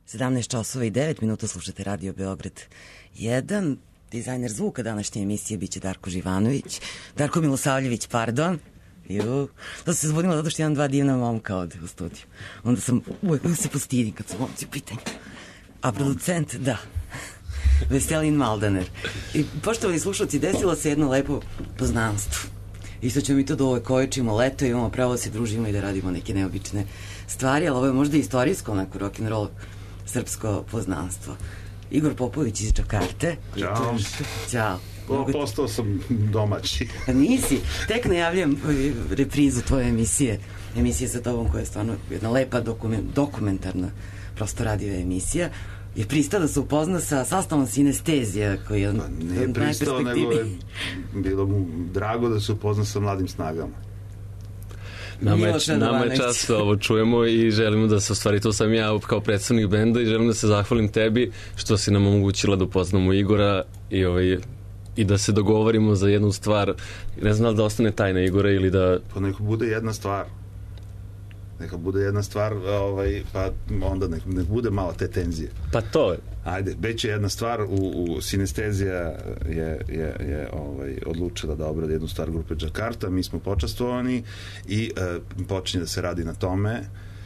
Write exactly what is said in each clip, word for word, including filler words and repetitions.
sedamnaest časova i devet minuta, slušate Radio Beograd jedan. Dizajner zvuka današnje emisije biće Darko Živanović, Darko Milosavljević, pardon. Ju, to se zbunilo zato što imam dva divna momka ovde u studiju. Onda sam uvek se postidim kad su momci u pitanju. A producent, da, Veselin Maldaner. I poštovani slušalci, desilo se jedno lepo poznanstvo. Isto ćemo mi to da ovekovečimo, leto, imamo pravo da se družimo i da radimo neke neobične stvari, ali ovo je možda istorijsko, onako rock'n'roll srpsko poznanstvo. Igor Popović iz Džakarte. Ćao. Ćao. O, postao sam domaći. Pa nisi. Tek najavljam reprizu tvoje emisije. Emisije sa tobom koja je stvarno jedna lepa dokument, dokumentarna prosto radio emisija. Je pristao da se upozna sa sastavom Sinestezija koji je pa nije pristao, nego je bilo mu drago da se upozna sa mladim snagama. Nama je, nama je čast da ovo čujemo i želimo da se, u stvari to sam ja kao predstavnik benda i želim da se zahvalim tebi što si nam omogućila da upoznamo Igora i, ovaj, i da se dogovorimo za jednu stvar. Ne znam da ostane tajna Igora ili da... Pa neko bude jedna stvar. Neka bude jedna stvar, ovaj, pa onda nek, nek bude malo te tenzije. Pa to je. Ajde, već je jedna stvar, u, u Sinestezija je, je, je ovaj, odlučila da obrade jednu stvar grupe Džakarta, mi smo počastvovani i e, počinje da se radi na tome.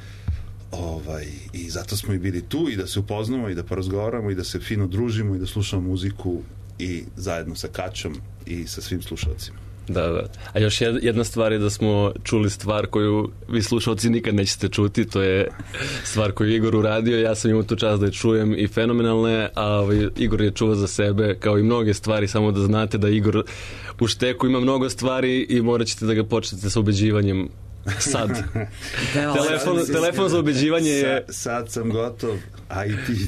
Ovaj, i zato smo i bili tu i da se upoznamo i da porazgovaramo i da se fino družimo i da slušamo muziku i zajedno sa Kaćom i sa svim slušalcima. Da, da. A još jedna stvar je da smo čuli stvar koju vi slušalci nikad nećete čuti, to je stvar koju Igor uradio, ja sam imao tu čast da je čujem i fenomenalno je, a ovaj, Igor je čuva za sebe kao i mnoge stvari, samo da znate da Igor u šteku ima mnogo stvari i morat ćete da ga počnete sa ubeđivanjem sad. telefon, telefon za ubeđivanje je... Sad, sad sam gotov, a i ti.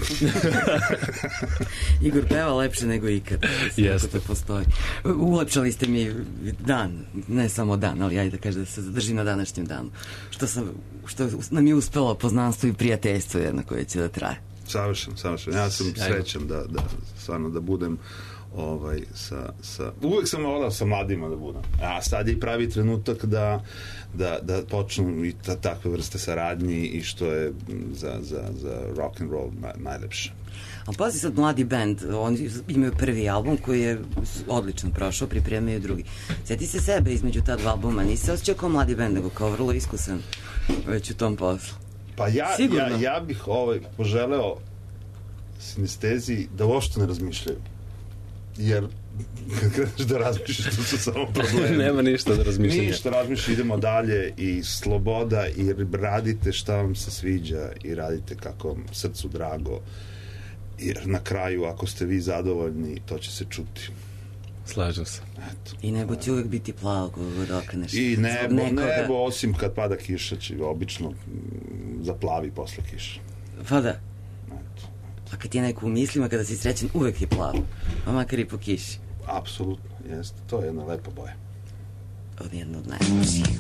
Igor peva lepše nego ikad. Jeste. Postoji. Ulepšali ste mi dan, ne samo dan, ali ajde da kažem da se zadržim na današnjem danu. Što, sam, što nam je uspelo poznanstvo i prijateljstvo jedno koje će da traje. Savršen, savršen. Ja sam srećan da, da, stvarno da budem ovaj, sa, sa... Uvijek sam volao sa mladima da budem. A sad je i pravi trenutak da, da, da počnu i ta, takve vrste saradnji i što je za, za, za rock and roll naj, najlepše. Ali pazi sad, mladi band, oni imaju prvi album koji je odlično prošao, pripremaju drugi. Sjeti se sebe između ta dva albuma, nisi se osjećao kao mladi band, nego kao vrlo iskusan već u tom poslu. Pa ja, ja, ja bih ovaj, poželeo Sinesteziji da uopšte ne razmišljaju. Jer kad kreneš da razmišljaš, to su samo problemi. Nema ništa da razmišljanja. Ništa, razmišljaš, idemo dalje i sloboda i radite šta vam se sviđa i radite kako vam srcu drago. Jer na kraju, ako ste vi zadovoljni, to će se čuti. Slažem se. Eto. I nebo će uvek biti plavo kako god okreneš. I nebo, nebo, osim kad pada kiša, će obično zaplavi posle kiša. Pa da. A kad ti je neko u mislima, kada si srećen, uvek je plavo. Pa makar i po kiši. Apsolutno, jeste. To je jedna lepa boja. Od jedna od najlepših.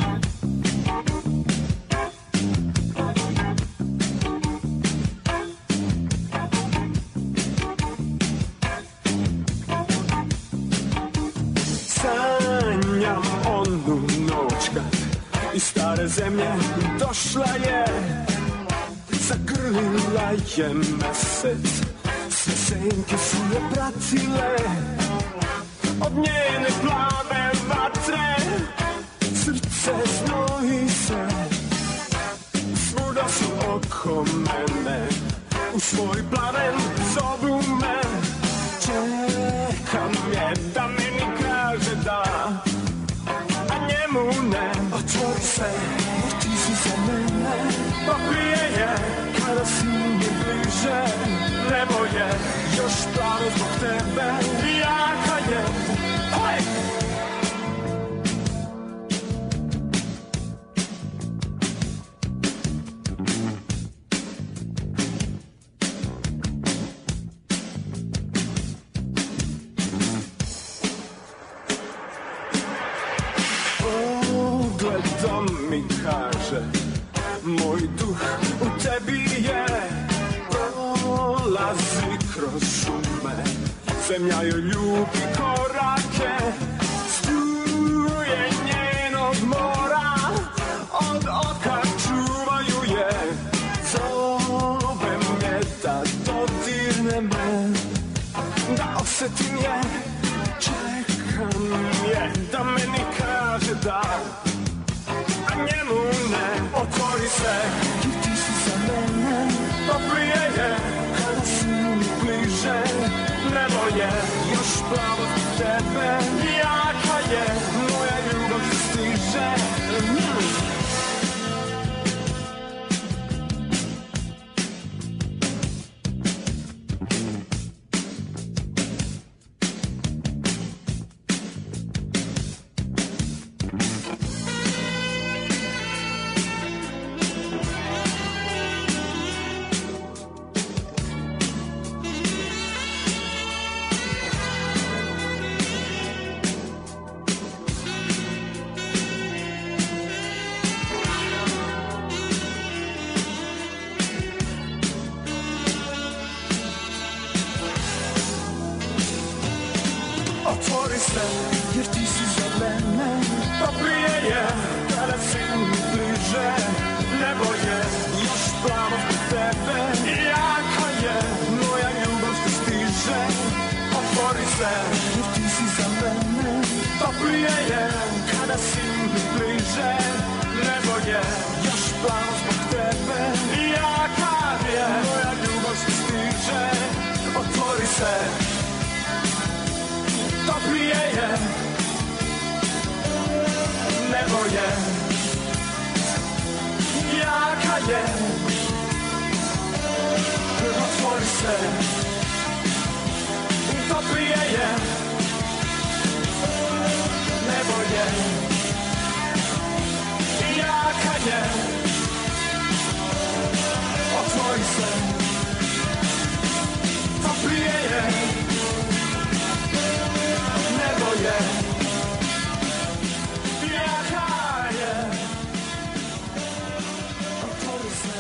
Sanjam onu noć kad iz stare zemlje došla je, zagrlila je mesec, sve senke su je pratile, od njene plave vatre srce znoji se, svuda su oko mene, u svoj plaven zovu me, čekam je da meni kaže da, a njemu ne. Otvori se, ti si za mene, poprije je, kada si mi bliže, nebo je još plavo zbog tebe, jaka je, hoj! Ugledom mi kaže, moj duh u tebi je, prolazi kroz šume, zemlja joj ljubi korake, struje njenog mora, od oka čuvaju je, zovem plavo zbog tebe. Jaka je moja ljubav što stiže. Otvori se, jer ti si za mene. Toplije je, kada si mi bliže. Nebo je još plavo zbog tebe. Jaka je moja ljubav što stiže. Otvori se, jer ti si za mene. Toplije je, kada si mi bliže. Nebo je još plavo zbog tebe. Jaka je moja ljubav što stiže. Otvori se, toplije je, nebo je, jaka je, otvori se, toplije je, nebo je, jaka je, otvori se, toplije je, nebo je, jaka je, otvori se,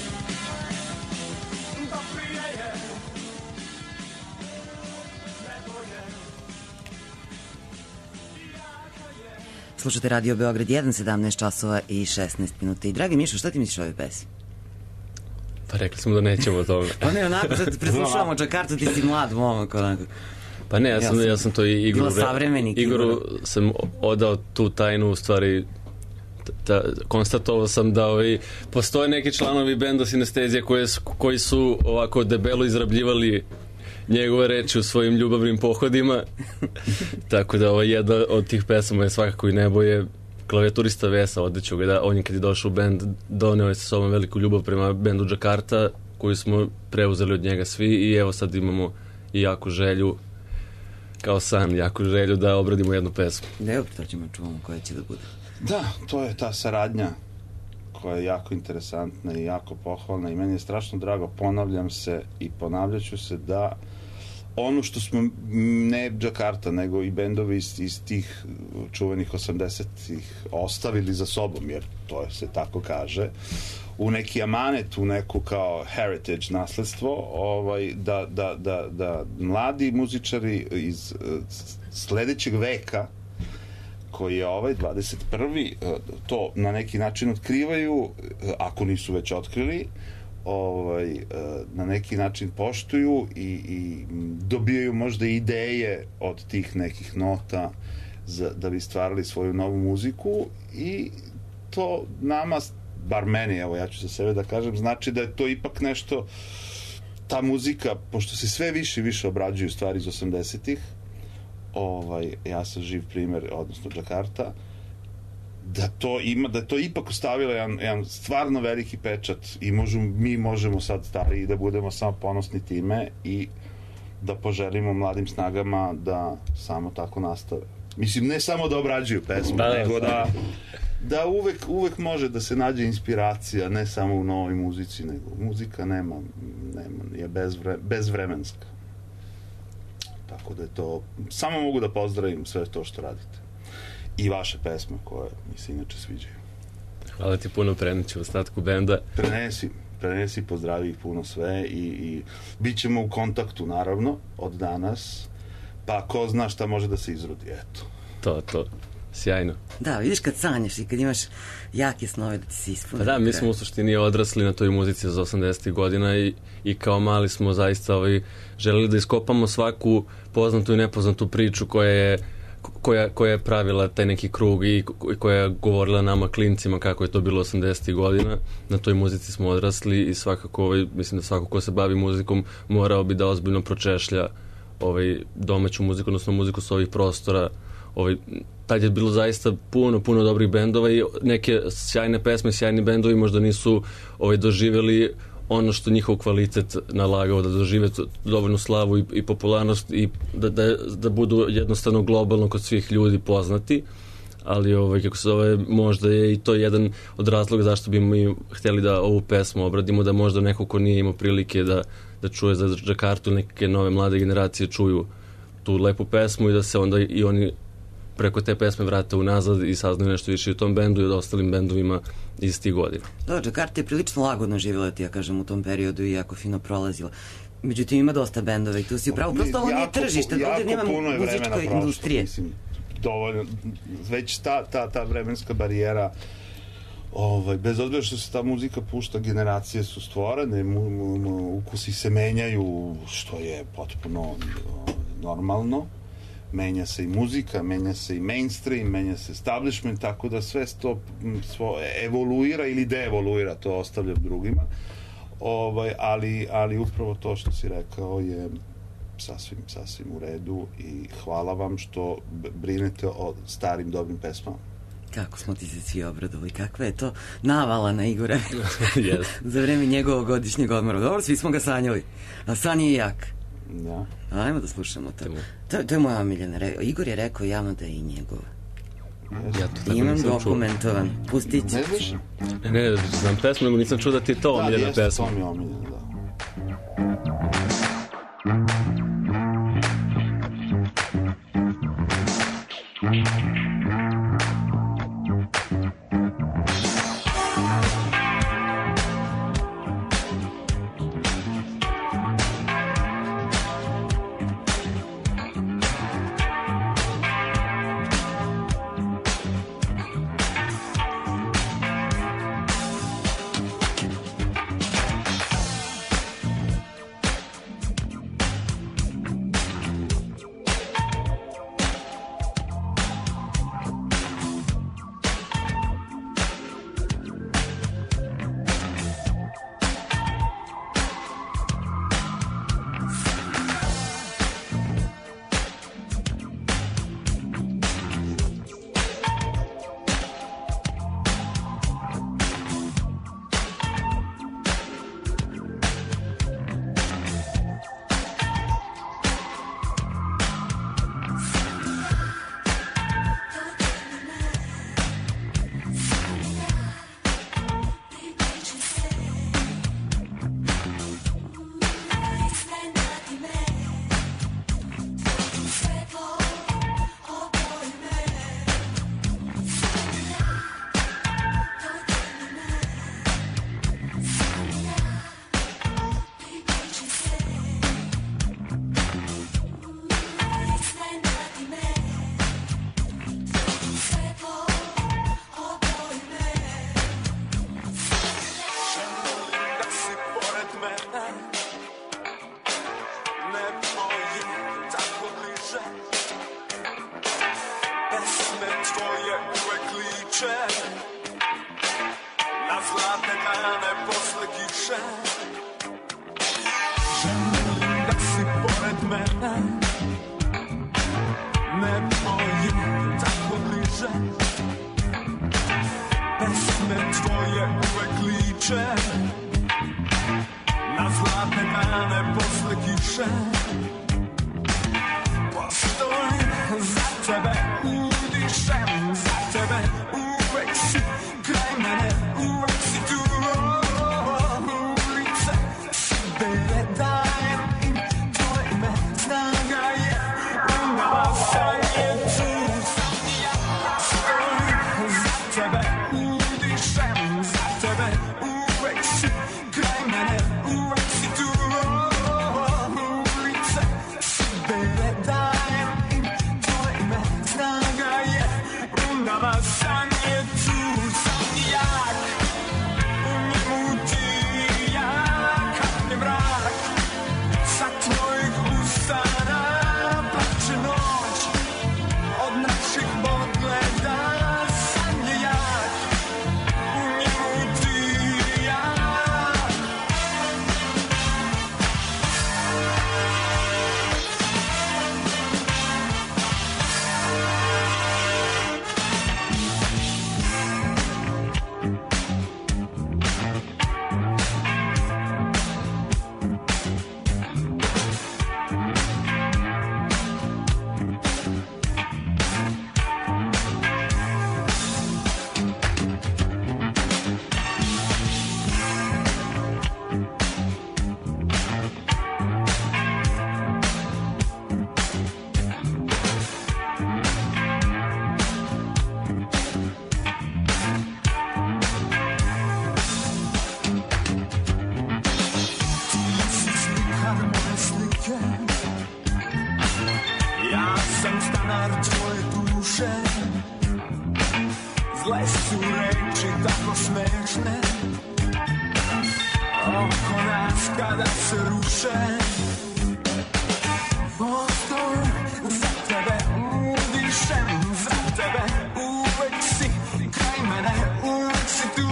toplije je, nebo je, jaka je. Slušate Radio Beograd jedan, sedamnaest časova i šesnaest minuta. I dragi Mišo, šta ti misliš o ovoj pesmi? Pa rekli smo da nećemo o tome. Pa ne, onako, sad preslušavamo Džakartu, ti si mlad momak, onako. Pa ne, ja sam, ja sam to i Igoru, Igoru sam odao tu tajnu, u stvari ta, konstatovao sam da ovi, postoje neki članovi benda Sinestezija koji, koji su ovako debelo izrabljivali njegove reči u svojim ljubavnim pohodima. Tako da ova jedna od tih pesama je svakako i Nebo je klavijaturista Vesa, odeću ga da on je kad je došao u bend doneo je sa sobom veliku ljubav prema bendu Džakarta koju smo preuzeli od njega svi i evo sad imamo i jaku želju kao san, jaku želju da obradimo jednu pesmu. Evo, to ćemo čuvamo koja će da bude. Da, to je ta saradnja koja je jako interesantna i jako pohvalna i meni je strašno drago, ponavljam se i ponavljaću se da ono što smo, ne Džakarta, nego i bendovi iz, iz tih čuvenih osamdesetih ostavili za sobom, jer to se tako kaže, u neki amanet, u neku kao heritage, nasledstvo, ovaj, da, da, da, da mladi muzičari iz sledećeg veka, koji je ovaj dvadeset prvi to na neki način otkrivaju, ako nisu već otkrili, ovaj, na neki način poštuju i, i dobijaju možda ideje od tih nekih nota za, da bi stvarali svoju novu muziku i to nama, bar meni, evo ja ću za sebe da kažem, znači da je to ipak nešto, ta muzika, pošto se sve više i više obrađuju stvari iz osamdesetih, ovaj, ja sam živ primer, odnosno Džakarta, da to ima, da to ipak ostavilo jedan, jedan stvarno veliki pečat i možemo, mi možemo sad stariji da budemo samo ponosni time i da poželimo mladim snagama da samo tako nastave. Mislim, ne samo da obrađuju pesmu, da, nego da, da uvek, uvek može da se nađe inspiracija, ne samo u novoj muzici, nego muzika nema, nema je bezvre, bezvremenska. Tako da je to, samo mogu da pozdravim sve to što radite. I vaše pesme koje mi se inače sviđaju. Hvala ti puno, preneću ostatku benda. Prenesi, prenesi, pozdravi ih puno sve i, i bit ćemo u kontaktu naravno od danas, pa ko zna šta može da se izrodi, eto. To, to, sjajno. Da, vidiš kad sanjaš i kad imaš jake snove da ti se ispune. Pa da, mi smo u suštini odrasli na toj muzici za osamdesetih godina i, i kao mali smo zaista ovaj, želeli da iskopamo svaku poznatu i nepoznatu priču koja je koja, koja je pravila taj neki krug i koja je govorila nama klincima kako je to bilo osamdesetih godina. Na toj muzici smo odrasli i svakako, ovaj, mislim da svako ko se bavi muzikom morao bi da ozbiljno pročešlja ovaj, domaću muziku, odnosno muziku sa ovih prostora. Ovaj, tad je bilo zaista puno, puno dobrih bendova i neke sjajne pesme, sjajni bendovi možda nisu ovaj, doživjeli ono što njihov kvalitet nalagao, da dožive dovoljnu slavu i, i popularnost i da, da, da budu jednostavno globalno kod svih ljudi poznati, ali ovaj, kako se zove, možda je i to jedan od razloga zašto bi mi htjeli da ovu pesmu obradimo, da možda neko ko nije imao prilike da, da čuje za Džakartu, neke nove mlade generacije čuju tu lepu pesmu i da se onda i oni preko te pesme vrate unazad i saznaju nešto više o tom bendu i od ostalim bendovima iz tih godina. Da, Džakarta je prilično lagodno živjela, ti ja kažem, u tom periodu i jako fino prolazila. Međutim, ima dosta bendova i tu si upravo, prosto ovo nije tržište, ovdje nema muzičke industrije. Mislim, dovoljno, već ta, ta, ta vremenska barijera, ovaj, bez obzira što se ta muzika pušta, generacije su stvorene, mu, mu, mu, ukusi se menjaju, što je potpuno normalno. Menja se i muzika, menja se i mainstream, menja se establishment, tako da sve to svo, evoluira ili deevoluira, to ostavljam drugima. Ovaj, ali, ali upravo to što si rekao je sasvim, sasvim u redu i hvala vam što brinete o starim dobrim pesmama. Kako smo ti se svi obradovali, kakva je to navala na Igora yes. za vreme njegovog godišnjeg odmora. Dobro, svi smo ga sanjali, a san je jak. Da. Ajmo da slušamo to. To, to je moja omiljena. Igor je rekao javno da je i njegova. Ja to tako imam dokumentovan. Pustit ću. Ne znaš? Ne, ne, znam pesmu, nego nisam čuo da ti je to omiljena pesma. Da, jeste, to mi je omiljena, da. Kraj mene uvek si tu, ulice nas kada se ruše. Prostor za tebe udišem, za tebe uvek si kraj mene, uvek si tu.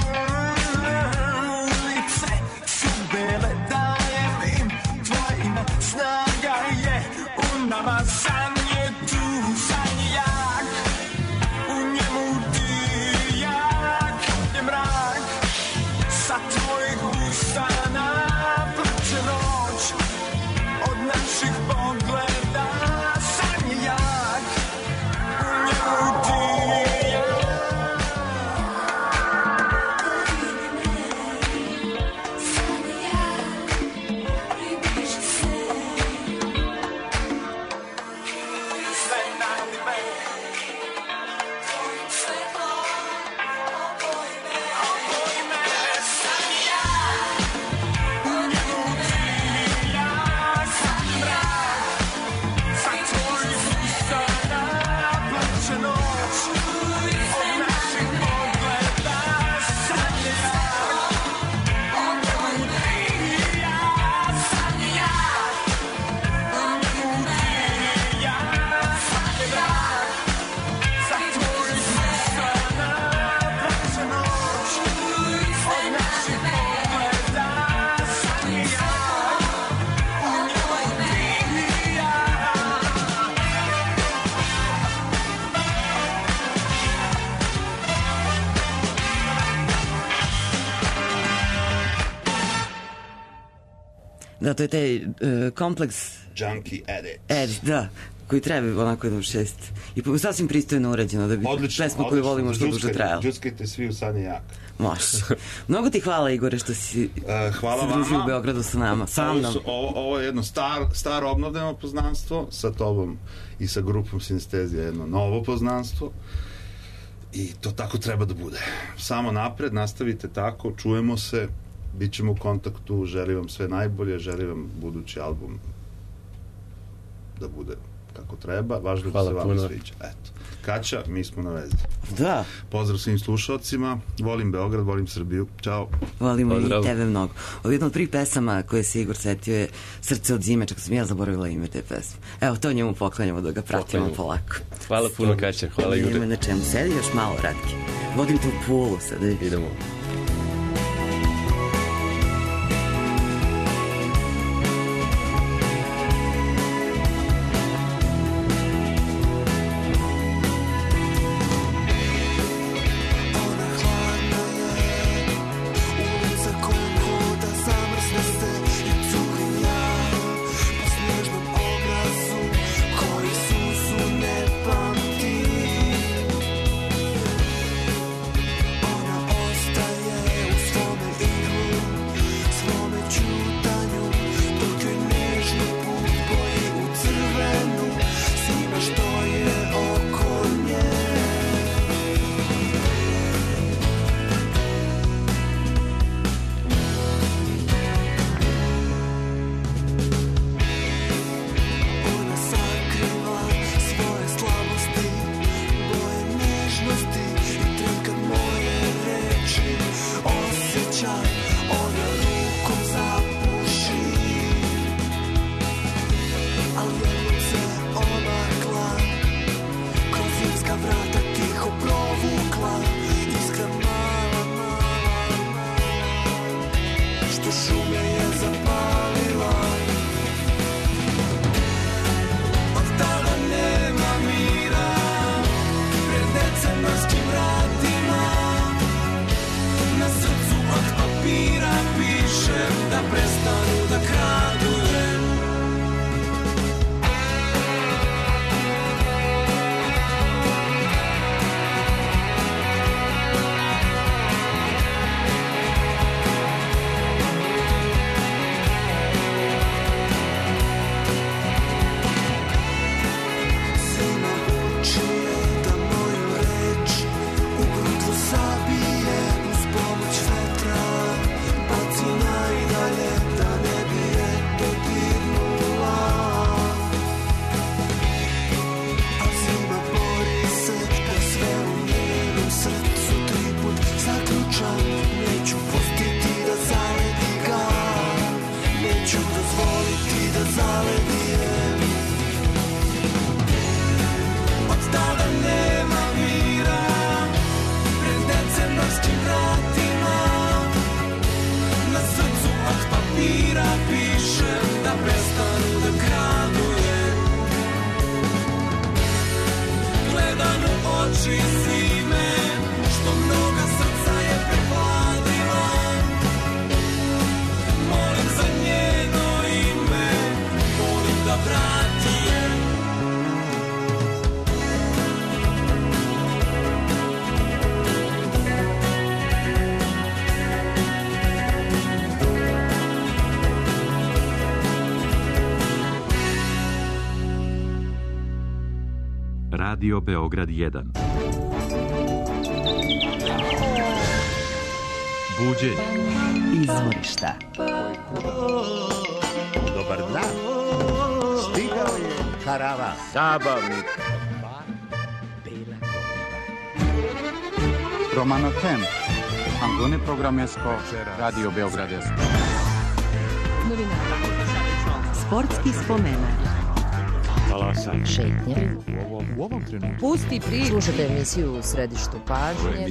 Ulice su bele, dajem im tvoje ime, snaga je u nama, san je tu, san je jak, u njemu ti jak je mrak, sa tvojih usana plače noć, od naših pogleda san je jak, u njemu ti jak. Sve nadi me, oboji me, san je jak, u njemu ti jak, san je mrak, sa tvojih usana plače noć, od naših pogleda san je jak, u njemu ti jak, san je jak, u njemu ti jak, san je mrak, sa tvojih usana plače noć, od naših pogleda san je jak, u njemu ti jak. Da, to je taj uh, kompleks Junkie Edit. Ed, da, koji treba onako jednom šest. I po- sasvim pristojno urađeno da bi Odlično, pesmu koju volimo što duže Džuskajte, trajala. džuskajte svi u san je jak. Može. Mnogo ti hvala, Igore, što si E, hvala se družio vama. u Beogradu sa nama, sa Ovo, mnom. su, ovo, ovo je jedno star, staro obnovljeno poznanstvo, sa tobom i sa grupom Sinestezija jedno novo poznanstvo i to tako treba da bude. Samo napred, nastavite tako, čujemo se, bit ćemo u kontaktu, želim vam sve najbolje, želim vam budući album da bude kako treba, važno da Hvala se vama puno. sviđa. Eto. Kaća, mi smo na vezi. Da, Pozdrav svim slušalcima, volim Beograd, volim Srbiju, čao. volimo Pozdrav. i tebe mnogo. Ovo je jedna od prvih pesama koje se Igor setio je Srce od zime, čak sam ja zaboravila ime te pesme. Evo, to njemu poklanjamo da ga pratimo Poklanjamo. polako. Hvala puno, Kaća. Hvala, Nema Igore. na čemu, sedi još malo, Ratke. Vodim te u Pulu sada. Idemo. Ulica kojom hoda zamrzne se i curi jaja po snježnom obrazu koji suzu ne pamti. Ona ostaje u svome iglu, svome čutanju, dok joj nežni put boji u crvenu svima što je oko nje. zaledije. Od tada nema mira pred decembarskim vratima. Na srcu od papira pišem da prestanu da kradujem. Gledam u oči zime što mnoga srca je preplavila. Molim za njeno ime, molim da vrati je. Radio Beograd jedan. Buđenje. Izvorišta. Dobar dan. Stigao je karavan. Zabavnik. Romano Tem. Antone Programesko. Radio Beograd jedan. Sportski spomenak. Šetnje. U ovom trenutku. Pusti priču. Slušajte emisiju u središtu pažnje.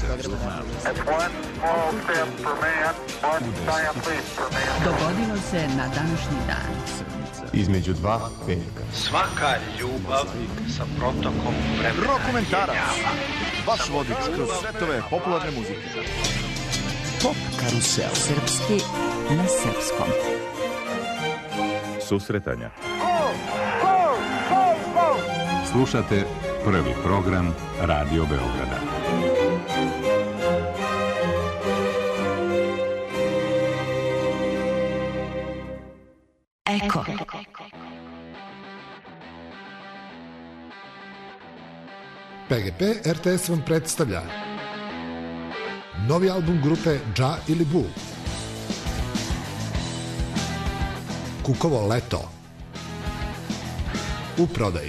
Dogodilo se na današnji dan. Između dva petka. Svaka ljubav sa protokom vremena. Rokomentarac. Vaš vodič kroz svetove popularne muzike. Pop karusel. Srpski na srpskom. Susretanja. Slušate prvi program Radio Beograda. Eko. P G P R T S vam predstavlja novi album grupe Dža ili Bu. Kukovo leto. U prodaji.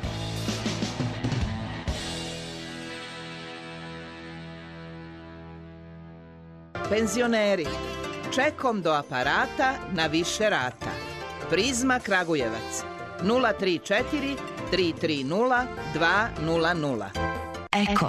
Penzioneri, čekom do aparata na više rata. Prizma Kragujevac, nula tri četiri tri tri nula dva nula nula. Eko.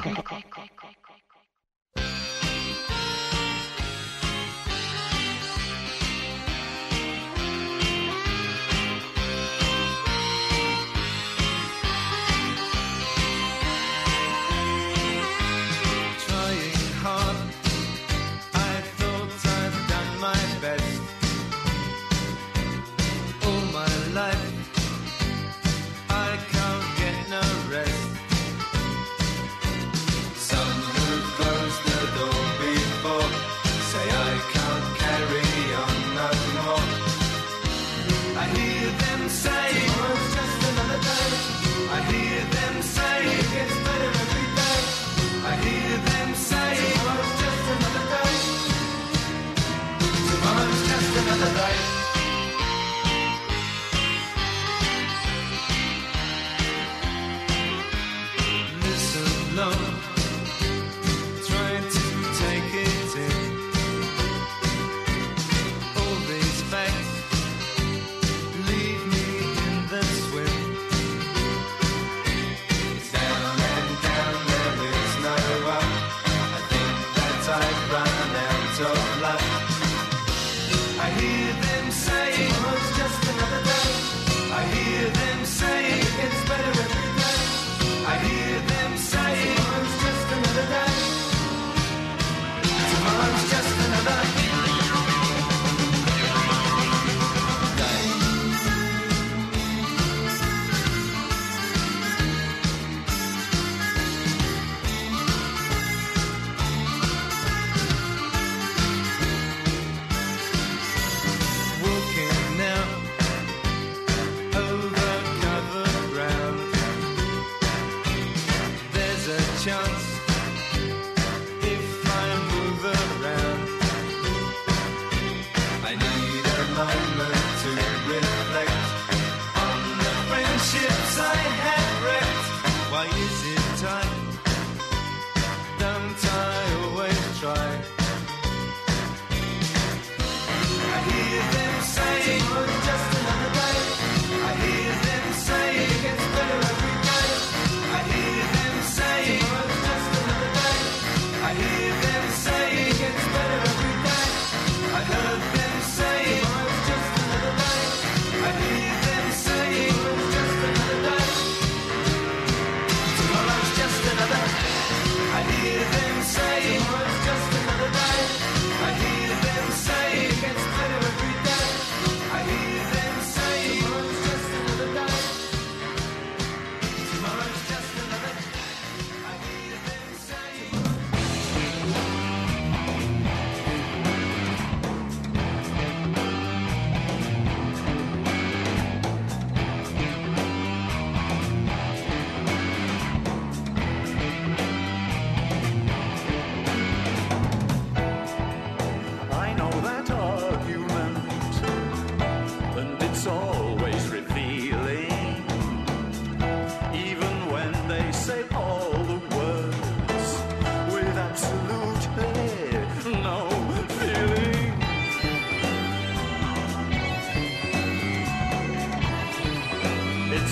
Just another day.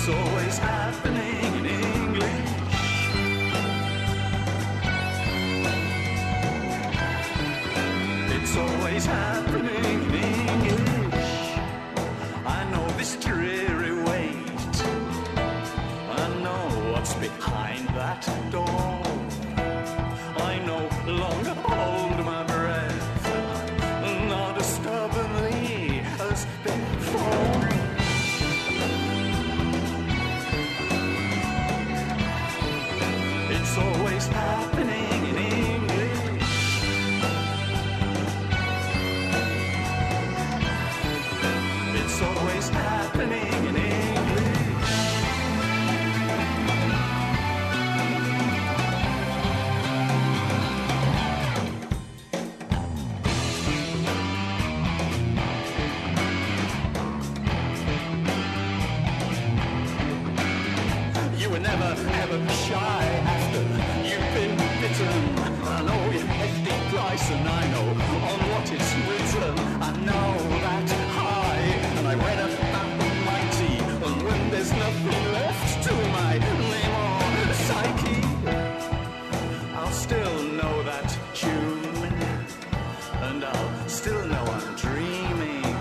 It's always happening in English. It's always happening in English. I know this dreary wait. I know what's behind that door. I no longer hold my breath, not as stubbornly as before. It's always happening in English. It's always happening in English. You were never, ever shy after you've been bitten. I know your hefty price and I know on what it's written. I know that high and I read about the mighty. And when there's nothing left to my name or psyche, I'll still know that tune and I'll still know I'm dreaming.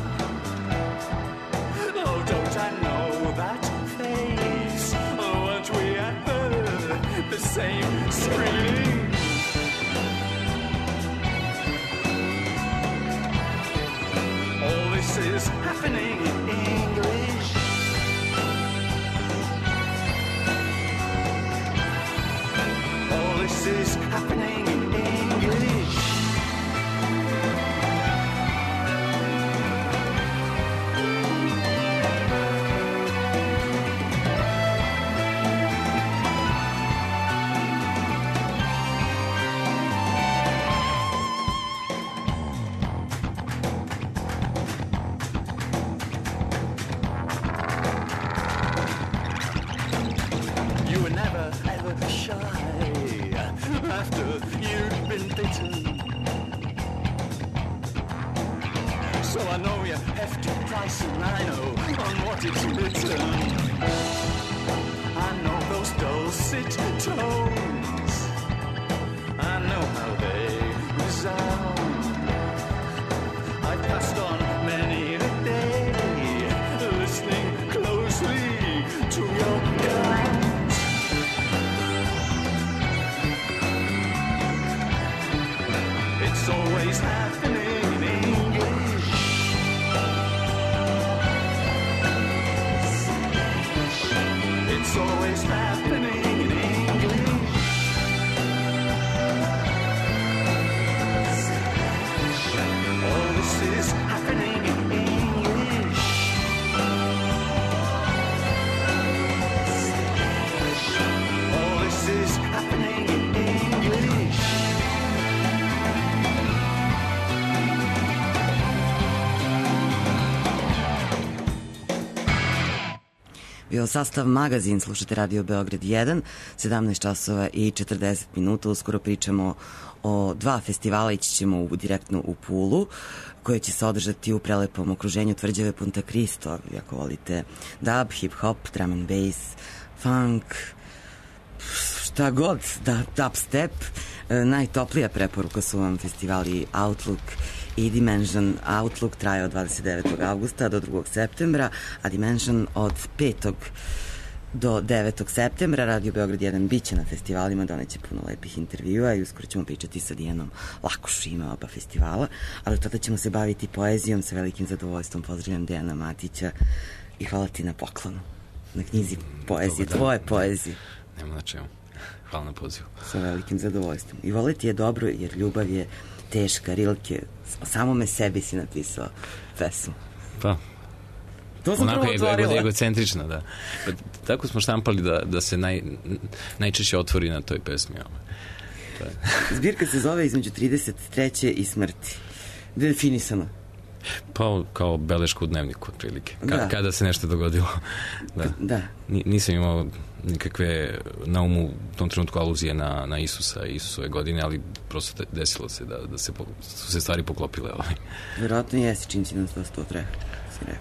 Oh, don't I know that face? Weren't we at the, the same screening? All this is happening in English. All this is happening in English. You were never ever shy after you'd been bitten. So I know your hefty price and I know on what it's written. I know those dulcet tones. I know how they resound. I passed on many a day, listening closely to your guns. It's always happening in English. It's always happening in English. All this is happening in English. All this is happening in English. Bio sastav magazin, slušate Radio Beograd jedan, sedamnaest časova i četrdeset minuta. Uskoro pričamo o dva festivala, ići ćemo u, direktno u Pulu, koje će se održati u prelepom okruženju tvrđave Punta Cristo. Ako volite dub, hip-hop, drum and bass, funk, šta god, da, dubstep. E, najtoplija preporuka su vam festivali Outlook i Dimension. Outlook traje od dvadeset devetog avgusta do drugog septembra, a Dimension od petog do devetog septembra. Radio Beograd jedan biće na festivalima, doneće puno lepih intervjua i uskoro ćemo pričati sa Dijanom Lakuš, ima oba festivala, ali tada ćemo se baviti poezijom. Sa velikim zadovoljstvom pozdravljam Dejana Matića i hvala ti na poklonu, na knjizi poezije, tvoje poezije. Nema na čemu. Hvala na pozivu. Sa velikim zadovoljstvom. I voleti je dobro jer ljubav je teška. Rilke, o samome sebi si napisao pesmu. Pa, to sam onako prvo otvorila. Ego, egocentrično, da. Pa, tako smo štampali da, da se naj, najčešće otvori na toj pesmi. To je. Zbirka se zove Između trideset treće i smrti. Definisano. Pa kao beleška u dnevniku, otprilike. Ka, da. Kada se nešto dogodilo. Da. Da. Nisam imao nikakve na umu u tom trenutku aluzije na, na Isusa i Isusove godine, ali prosto desilo se da, da se, su se stvari poklopile. Ovaj. Vjerojatno jesi čim si nam to sto treba, si rekao.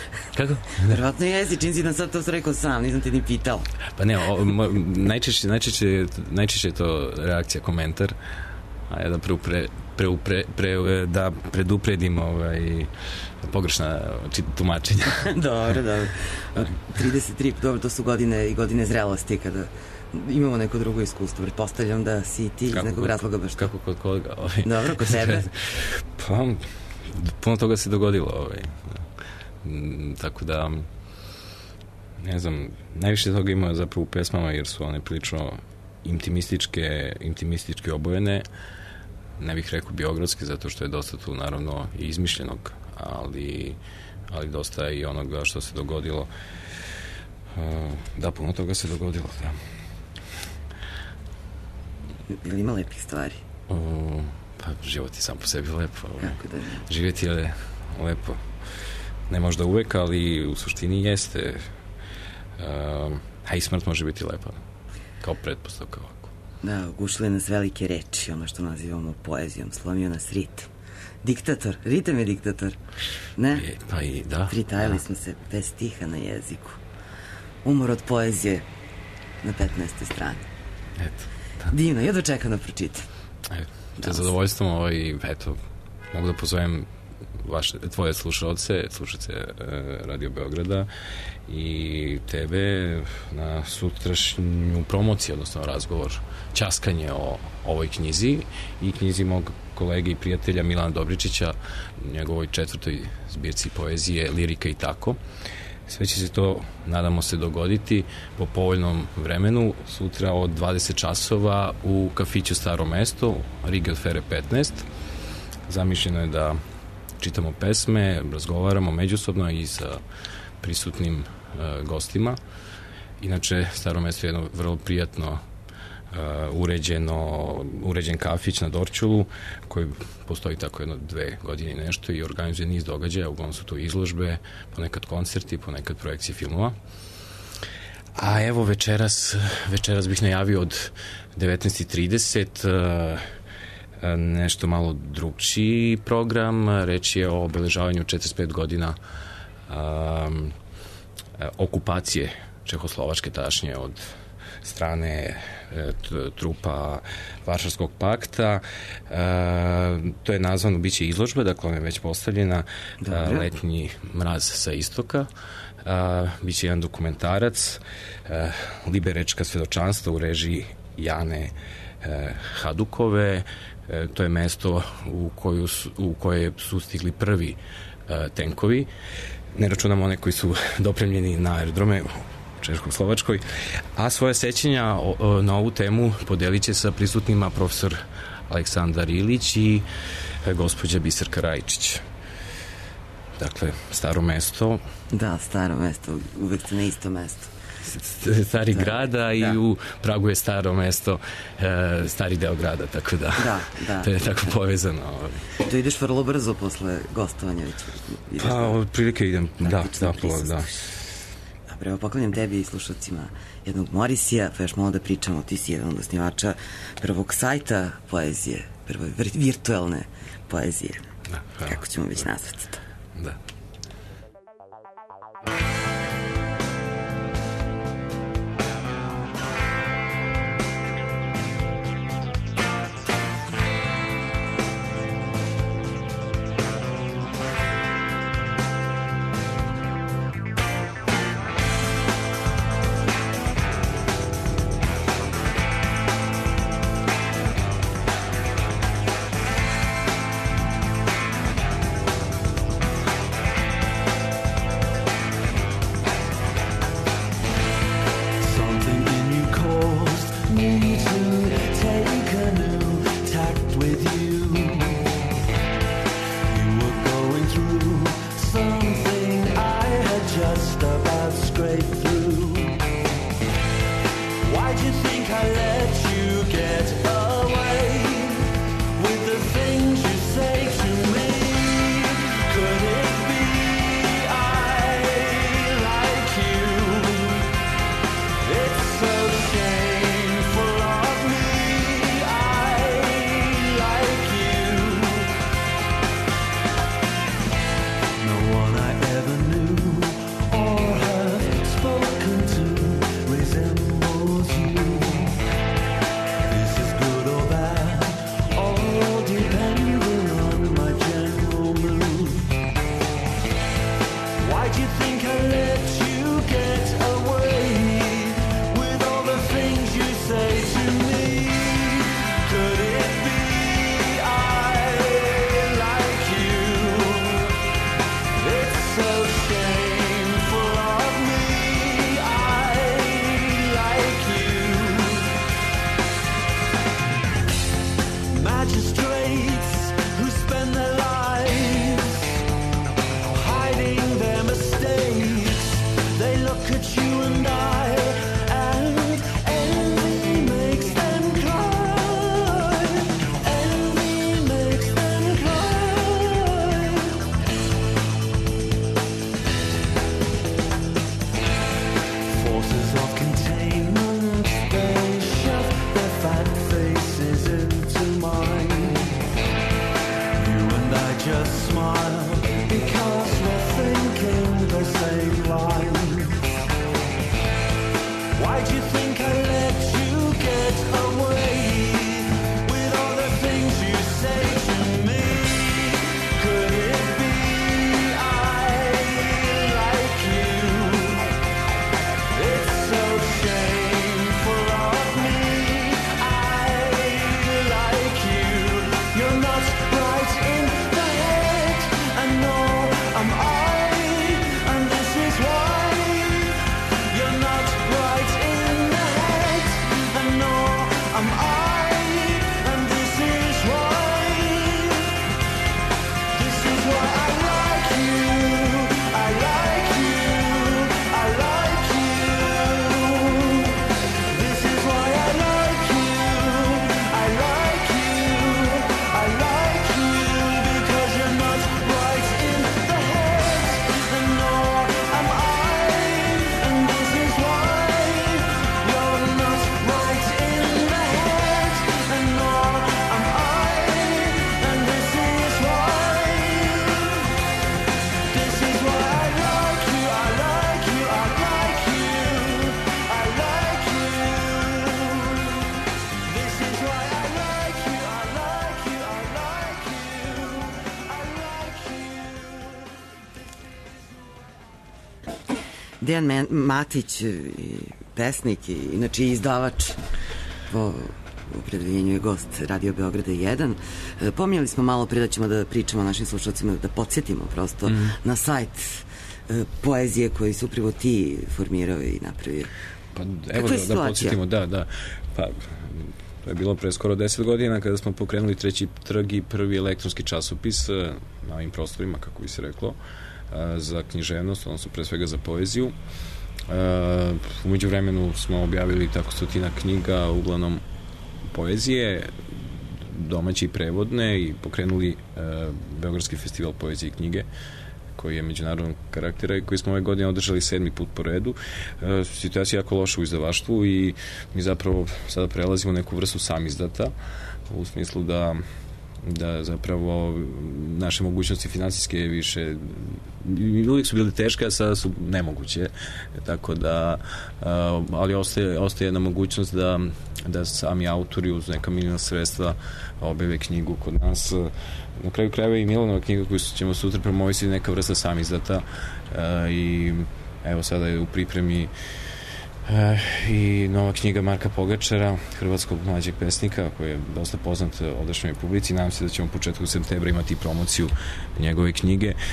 Kako? Verovatno jesi, čim si nam sad to rekao sam, nisam ti ni pitao. Pa ne, o, mo, najčešće, najčešće, najčešće je to reakcija, komentar, a ja da preupre, preupre, pre, da predupredim ovaj, pogrešna tumačenja. Dobro, dobro. trideset tri, dobro, to su godine i godine zrelosti kada imamo neko drugo iskustvo. Pretpostavljam da si ti iz kako, nekog razloga baš to. Kako kod koga? Ovaj. Dobro, kod sebe? Pa, puno toga se dogodilo. Ovaj. Tako da, ne znam, najviše toga ima zapravo u pesmama jer su one prilično intimističke, intimističke obojene. Ne bih rekao biogradski, zato što je dosta tu naravno i izmišljenog, ali, ali dosta i onoga što se dogodilo. Da, puno toga se dogodilo, da. Ili ima lepih stvari? O, pa život je sam po sebi lepo. Kako da ne? Živjeti je lepo. Ne možda uvek, ali u suštini jeste. Um, a i smrt može biti lepa. Kao pretpostavka ovako. Da, ugušile nas velike reči, ono što nazivamo poezijom, slomio nas ritam. Diktator, ritam je diktator. Ne? E, pa i da. Pritajali da. smo se bez stiha na jeziku. Umor od poezije na petnaestoj strani. Eto. Da. Divno, ja dočekam da pročitam. Eto, te zadovoljstvom ovaj, eto, mogu da pozovem vaše, tvoje slušalce, slušalce uh, Radio Beograda i tebe na sutrašnju promociju, odnosno razgovor, ćaskanje o ovoj knjizi i knjizi mog kolege i prijatelja Milana Dobričića, njegovoj četvrtoj zbirci poezije Lirika i tako. Sve će se to, nadamo se, dogoditi po povoljnom vremenu sutra od dvadeset časova u kafiću Staro mesto, Rige od Fere petnaest. Zamišljeno je da čitamo pesme, razgovaramo međusobno i sa prisutnim uh, gostima. Inače, Staro mesto je jedno vrlo prijatno uh, uređeno, uređen kafić na Dorćolu koji postoji tako jedno dve godine i nešto i organizuje niz događaja, uglavnom su to izložbe, ponekad koncerti, ponekad projekcije filmova. A evo večeras, večeras bih najavio od devetnaest i trideset uh, nešto malo drugčiji program. Reč je o obeležavanju četrdeset pet godina um, okupacije Čehoslovačke tadašnje od strane t, trupa Varšavskog pakta. Uh, to je nazvano, bit će izložba, dakle ona je već postavljena, uh, Letnji mraz sa istoka. Uh, biće jedan dokumentarac, uh, Liberečka svedočanstva u režiji Jane uh, Hadukove. E, to je mesto u, koju su, u koje su stigli prvi e, tenkovi. Ne računamo one koji su dopremljeni na aerodrome u Češko-Slovačkoj. A svoje sećanja o, o, na ovu temu podelit će sa prisutnima profesor Aleksandar Ilić i e, gospođa Biserka Rajčić. Dakle, Staro mesto. Da, Staro mesto, uvek ste na isto mesto. Stari grada da. I u Pragu je Staro mesto, e, stari deo grada, tako da, da, da to je tako povezano. To ideš vrlo brzo posle gostovanja. Ideš pa, od prilike idem, da, da, da, da. Dobro, evo poklanjam tebi i slušalcima jednog Morisija, pa još malo da pričamo, ti si jedan od osnivača prvog sajta poezije, prve virtualne poezije. Da, hvala. Kako ćemo već nazvati to? Da. No one I ever knew Why'd you think I let you get away with all the things you say to me? Could it be I like you? It's so shameful of me. I like you. Magistrates who spend their lives hiding their mistakes, they look at you and I, and envy makes them cry. Envy makes them cry. Forces of containment, they shove their fat faces into mine. You and I just smile because we're thinking the same line. Why'd you think I let you get away with all the things you say to me? Could it be I like you? It's so shameful of me. I like you. You're not right in the head, and nor am I, and this is why. You're not right in the head, and nor am I, and this is why. This is why I like you. I like you. I like you. This is why I like you. I like you. I like you because you're not right in the head, and nor am I, and this is why. You're not right in the head, and nor am I, and this is why. This is why I like you. I like you. I like you. I like you. This is why I like you. I like you. I like you. I like you. Dejan Men- Matić, i pesnik i inače i izdavač, po opredeljenju je gost Radio Beograda jedan. E, Pominjali smo malo pre da ćemo da pričamo našim slušalcima, da podsjetimo prosto Mhm. na sajt e, poezije koji su upravo ti formirao i napravio. Pa evo Kakva je da, da situacija? podsjetimo, da, da. Pa, to je bilo pre skoro deset godina kada smo pokrenuli treći trg i prvi elektronski časopis eh, na ovim prostorima, kako bi se reklo, eh, za književnost, odnosno pre svega za poeziju. Eh, Umeđu vremenu smo objavili tako stotina knjiga, uglavnom poezije, domaće i prevodne, i pokrenuli eh, Beogradski festival poezije i knjige, koji je međunarodnog karaktera i koji smo ove godine održali sedmi put po redu. E, situacija je jako loša u izdavaštvu i mi zapravo sada prelazimo neku vrstu samizdata, u smislu da da zapravo naše mogućnosti finansijske više uvijek su bile teške, a sada su nemoguće, tako da ali ostaje, ostaje jedna mogućnost da, da sami autori uz neka minimalna sredstva objave knjigu kod nas. Na kraju krajeva i Milanova knjiga koju ćemo sutra promovisati neka vrsta samizdata i evo sada je u pripremi E, i nova knjiga Marka Pogačara, hrvatskog mlađeg pesnika koji je dosta poznat odašnjoj publici. Nadam se da ćemo početku septembra imati promociju njegove knjige. E,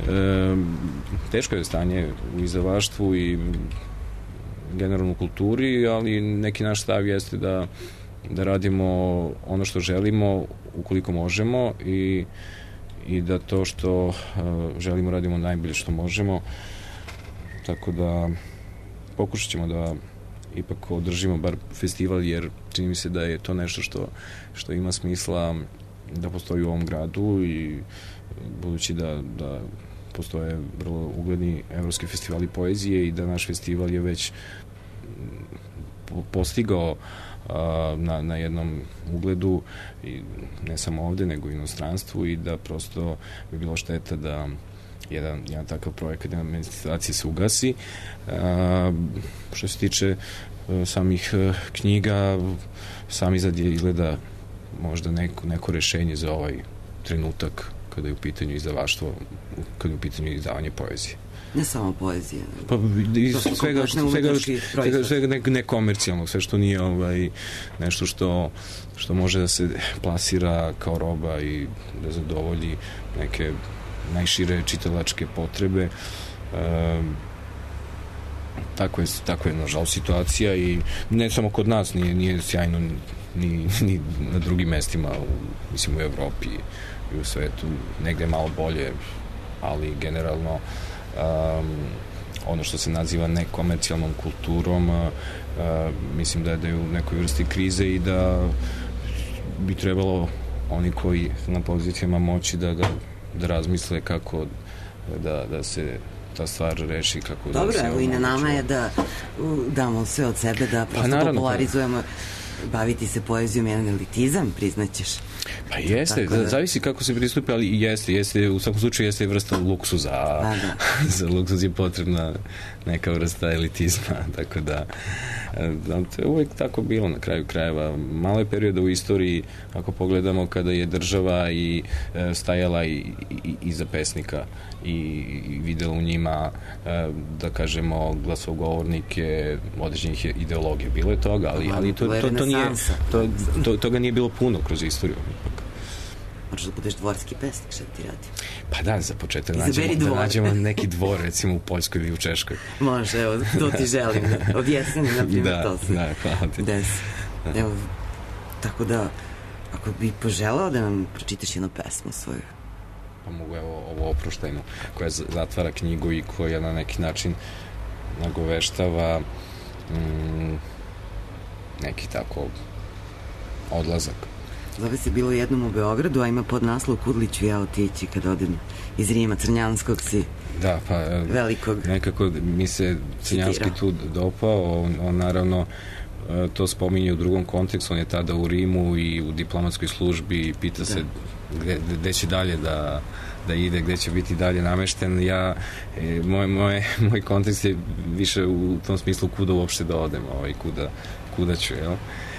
teško je stanje u izdavaštvu i generalno u kulturi, ali neki naš stav jeste da, da radimo ono što želimo ukoliko možemo i, i da to što uh, želimo radimo najbolje što možemo, tako da pokušat ćemo da ipak održimo bar festival, jer čini mi se da je to nešto što, što ima smisla da postoji u ovom gradu, i budući da, da postoje vrlo ugledni evropski festivali poezije i da naš festival je već postigao a, na, na jednom ugledu, i ne samo ovde nego i u inostranstvu, i da prosto bi bilo šteta da jedan, jedan takav projekat, jedna manifestacija se ugasi. A, što se tiče a, samih a, knjiga, sam izgled je izgleda možda neko, neko rešenje za ovaj trenutak kada je u pitanju izdavaštvo, kada je u pitanju izdavanje poezije. Ne samo poezije. Pa, i To su svega, kompletne svega, umetnički svega, proizvod. svega ne, nekomercijalno, sve što nije ovaj, nešto što, što može da se plasira kao roba i da zadovolji neke najšire čitalačke potrebe. Um, tako je, tako je nažalost situacija i ne samo kod nas, nije, nije sjajno ni, ni na drugim mestima, u, mislim u Evropi i u svetu, negde malo bolje, ali generalno um, ono što se naziva nekomercijalnom kulturom, uh, mislim da je, da je u nekoj vrsti krize i da bi trebalo oni koji na pozicijama moći da, da, da razmisle kako da, da se ta stvar reši, kako Dobro, da se evo i na nama je da u, damo sve od sebe, da prosto naravno, popularizujemo, baviti se poezijom, jedan elitizam, priznaćeš. Pa jeste, da, zavisi kako se pristupi, ali jeste, jeste, u svakom slučaju jeste vrsta luksuza, a za luksuz je potrebna neka vrsta elitizma, tako da, da to je uvijek tako bilo na kraju krajeva. Malo je perioda u istoriji, ako pogledamo, kada je država i e, stajala i, i, iza pesnika i, i videla u njima, e, da kažemo, glasogovornike određenih ideologija. Bilo je toga, ali, ali to, to, to nije, to, to, toga nije bilo puno kroz istoriju. Možeš da budeš dvorski pesnik, šta ti radi? Pa da, za početak nađemo, da nađemo neki dvor, recimo u Poljskoj ili u Češkoj. Može, evo, to ti želim. Da, od jeseni, na primjer, da, to se da, hvala ti. desi. Evo, tako da, ako bi poželao da nam pročitaš jednu pesmu svoju. Pa mogu, evo, ovo Oproštajno, koja zatvara knjigu i koja na neki način nagoveštava mm, neki tako odlazak. Zove se Bilo jednom u Beogradu, a ima pod naslov Kudli ću ja otići kad odem iz Rima, Crnjanskog si. Da, pa velikog. Nekako mi se Crnjanski tu dopao, on, on naravno to spominje u drugom kontekstu, on je tada u Rimu i u diplomatskoj službi i pita da. se gde, gde će dalje da, da ide, gde će biti dalje namešten. Ja, moj, moj, moj kontekst je više u tom smislu kuda uopšte da odem, ovaj, kuda, kuda ću, jel?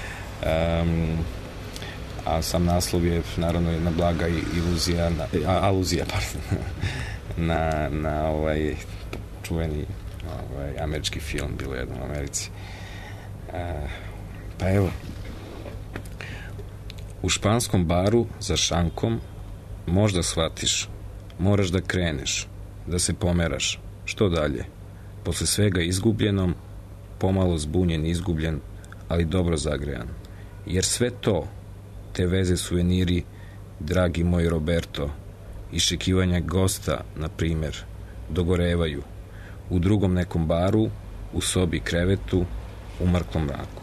Um, a sam naslov je naravno jedna blaga iluzija, na, a, aluzija, pardon, na, na ovaj čuveni ovaj, američki film, Bilo jednom u Americi. A, pa evo, u španskom baru za šankom možda shvatiš, moraš da kreneš, da se pomeraš, što dalje, posle svega izgubljenom, pomalo zbunjen, izgubljen, ali dobro zagrejan, jer sve to, te veze, suveniri, dragi moj Roberto, iščekivanja gosta, na primer, dogorevaju u drugom nekom baru, u sobi krevetu, u mrklom mraku.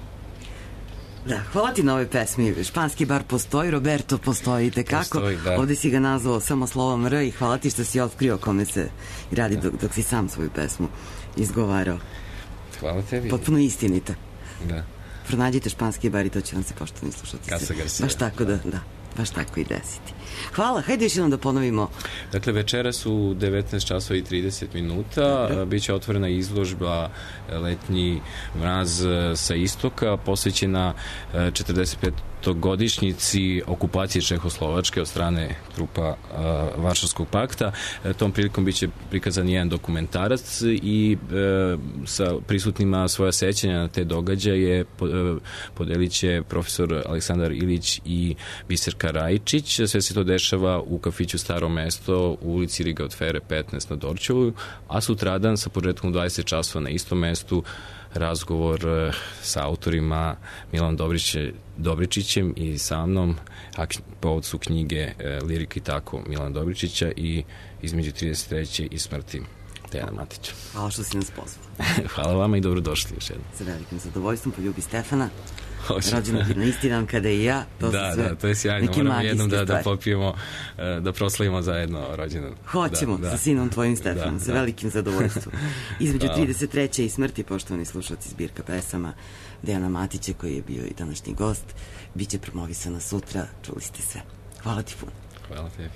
Da, hvala ti na ovoj pesmi. Španski bar postoji, Roberto postoji tekako. Postoji, da. Ovde si ga nazvao samo slovom R i hvala ti što si otkrio kome se radi dok, dok si sam svoju pesmu izgovarao. Hvala tebi. Potpuno istinita. Da. Pronađite španski bar i to će vam se poštovni slušati. Casa Garcia. Baš tako da, da, baš tako i desiti. Hvala, hajde još jednom da ponovimo. Dakle, večeras u devetnaest časova i trideset minuta biće otvorena izložba Letnji mraz sa istoka, posvećena četrdeset petogodišnjici okupacije Čehoslovačke od strane trupa uh, Varšavskog pakta. E, tom prilikom biće prikazan jedan dokumentarac i e, sa prisutnima svoja sećanja na te događaje po, e, podelit će profesor Aleksandar Ilić i Biserka Rajičić. Sve se to dešava u kafiću Staro mesto u ulici Riga od Fere petnaest na Dorćolu, a sutradan sa početkom dvadeset časova na istom mestu razgovor sa autorima Milanom Dobriće, Dobričićem i sa mnom, a povod su knjige Lirika i tako Milana Dobričića i Između trideset treće i smrti Dejana Matića. Hvala što si nas pozvao. Hvala vama i dobrodošli još jednom. Sa velikim zadovoljstvom, poljubi Stefana. Rođeno ti na isti dan kada i ja. To da, da, to je sjajno. Moramo jednom da, da popijemo, da proslavimo zajedno rođendan. Hoćemo, da, sa sinom tvojim Stefanom, da, sa da. velikim zadovoljstvom. Između trideset treće i smrti, poštovani slušalci, zbirka pesama Dejana Matića, koji je bio i današnji gost, bit će promovisana sutra, čuli ste sve. Hvala ti puno. Hvala tebi.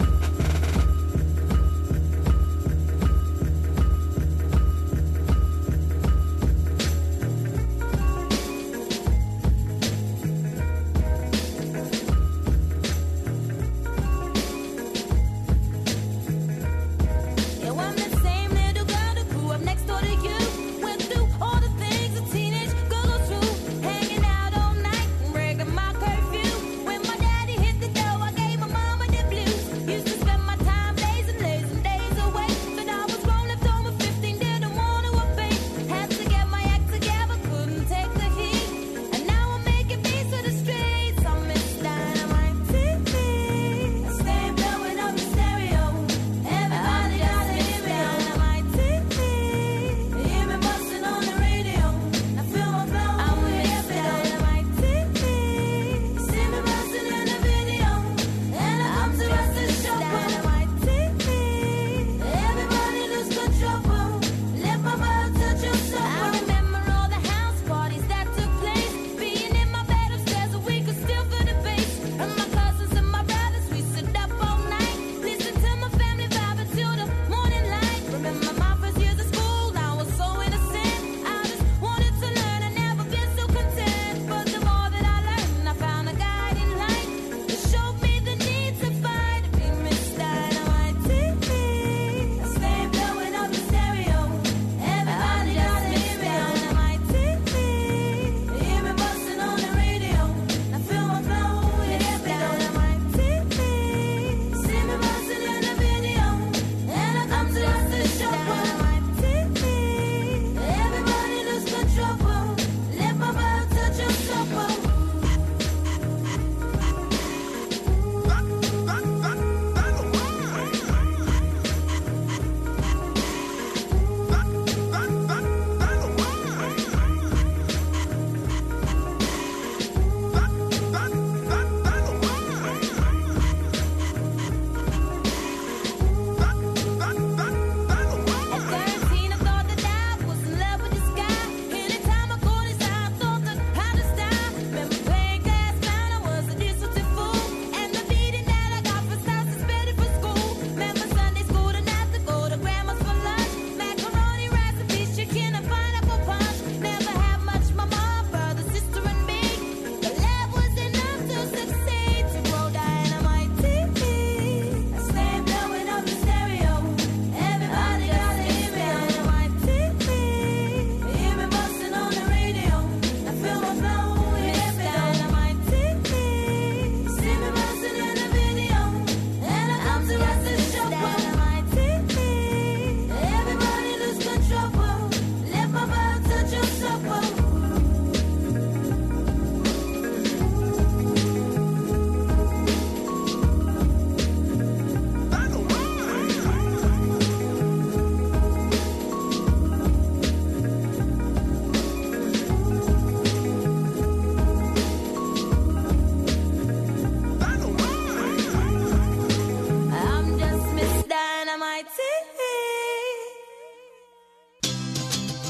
I'm the same little girl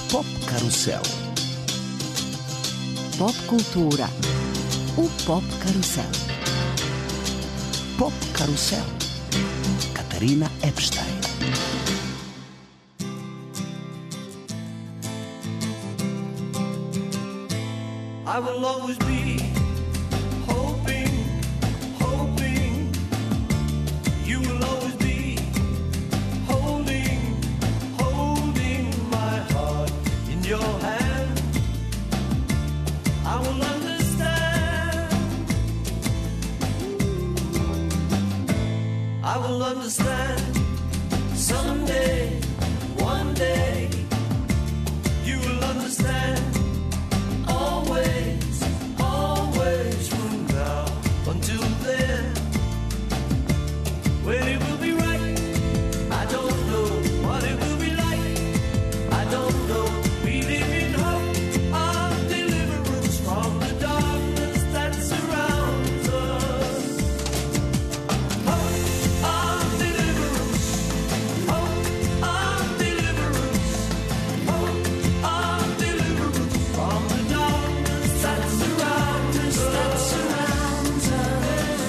Pop Karusel. Pop kultura u Pop Karusel. Pop Karusel. Katarina Epstein. I will always be hoping, hoping. You will always be holding, holding my heart in your hand. I will understand. I will understand someday, one day. You will understand. Always, always from now until then. When it will be right, I don't know what it will be like. I don't know. We live in hope of deliverance from the darkness that surrounds us. Hope of deliverance. Hope of deliverance. Hope of deliverance from the darkness that surrounds us. That surrounds us.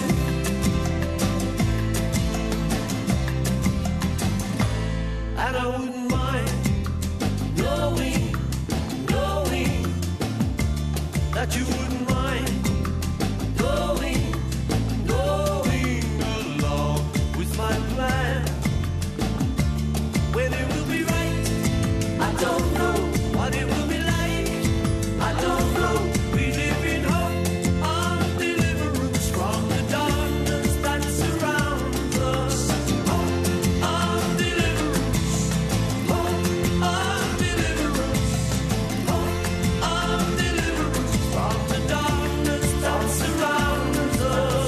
And I wouldn't mind knowing, knowing that you wouldn't mind going, going along with my plan. When it will be right, I don't know what it will be like. I don't know. We live in hope of deliverance from the darkness that surrounds us. Hope of deliverance. Hope of deliverance. Hope of deliverance from the darkness that surrounds us.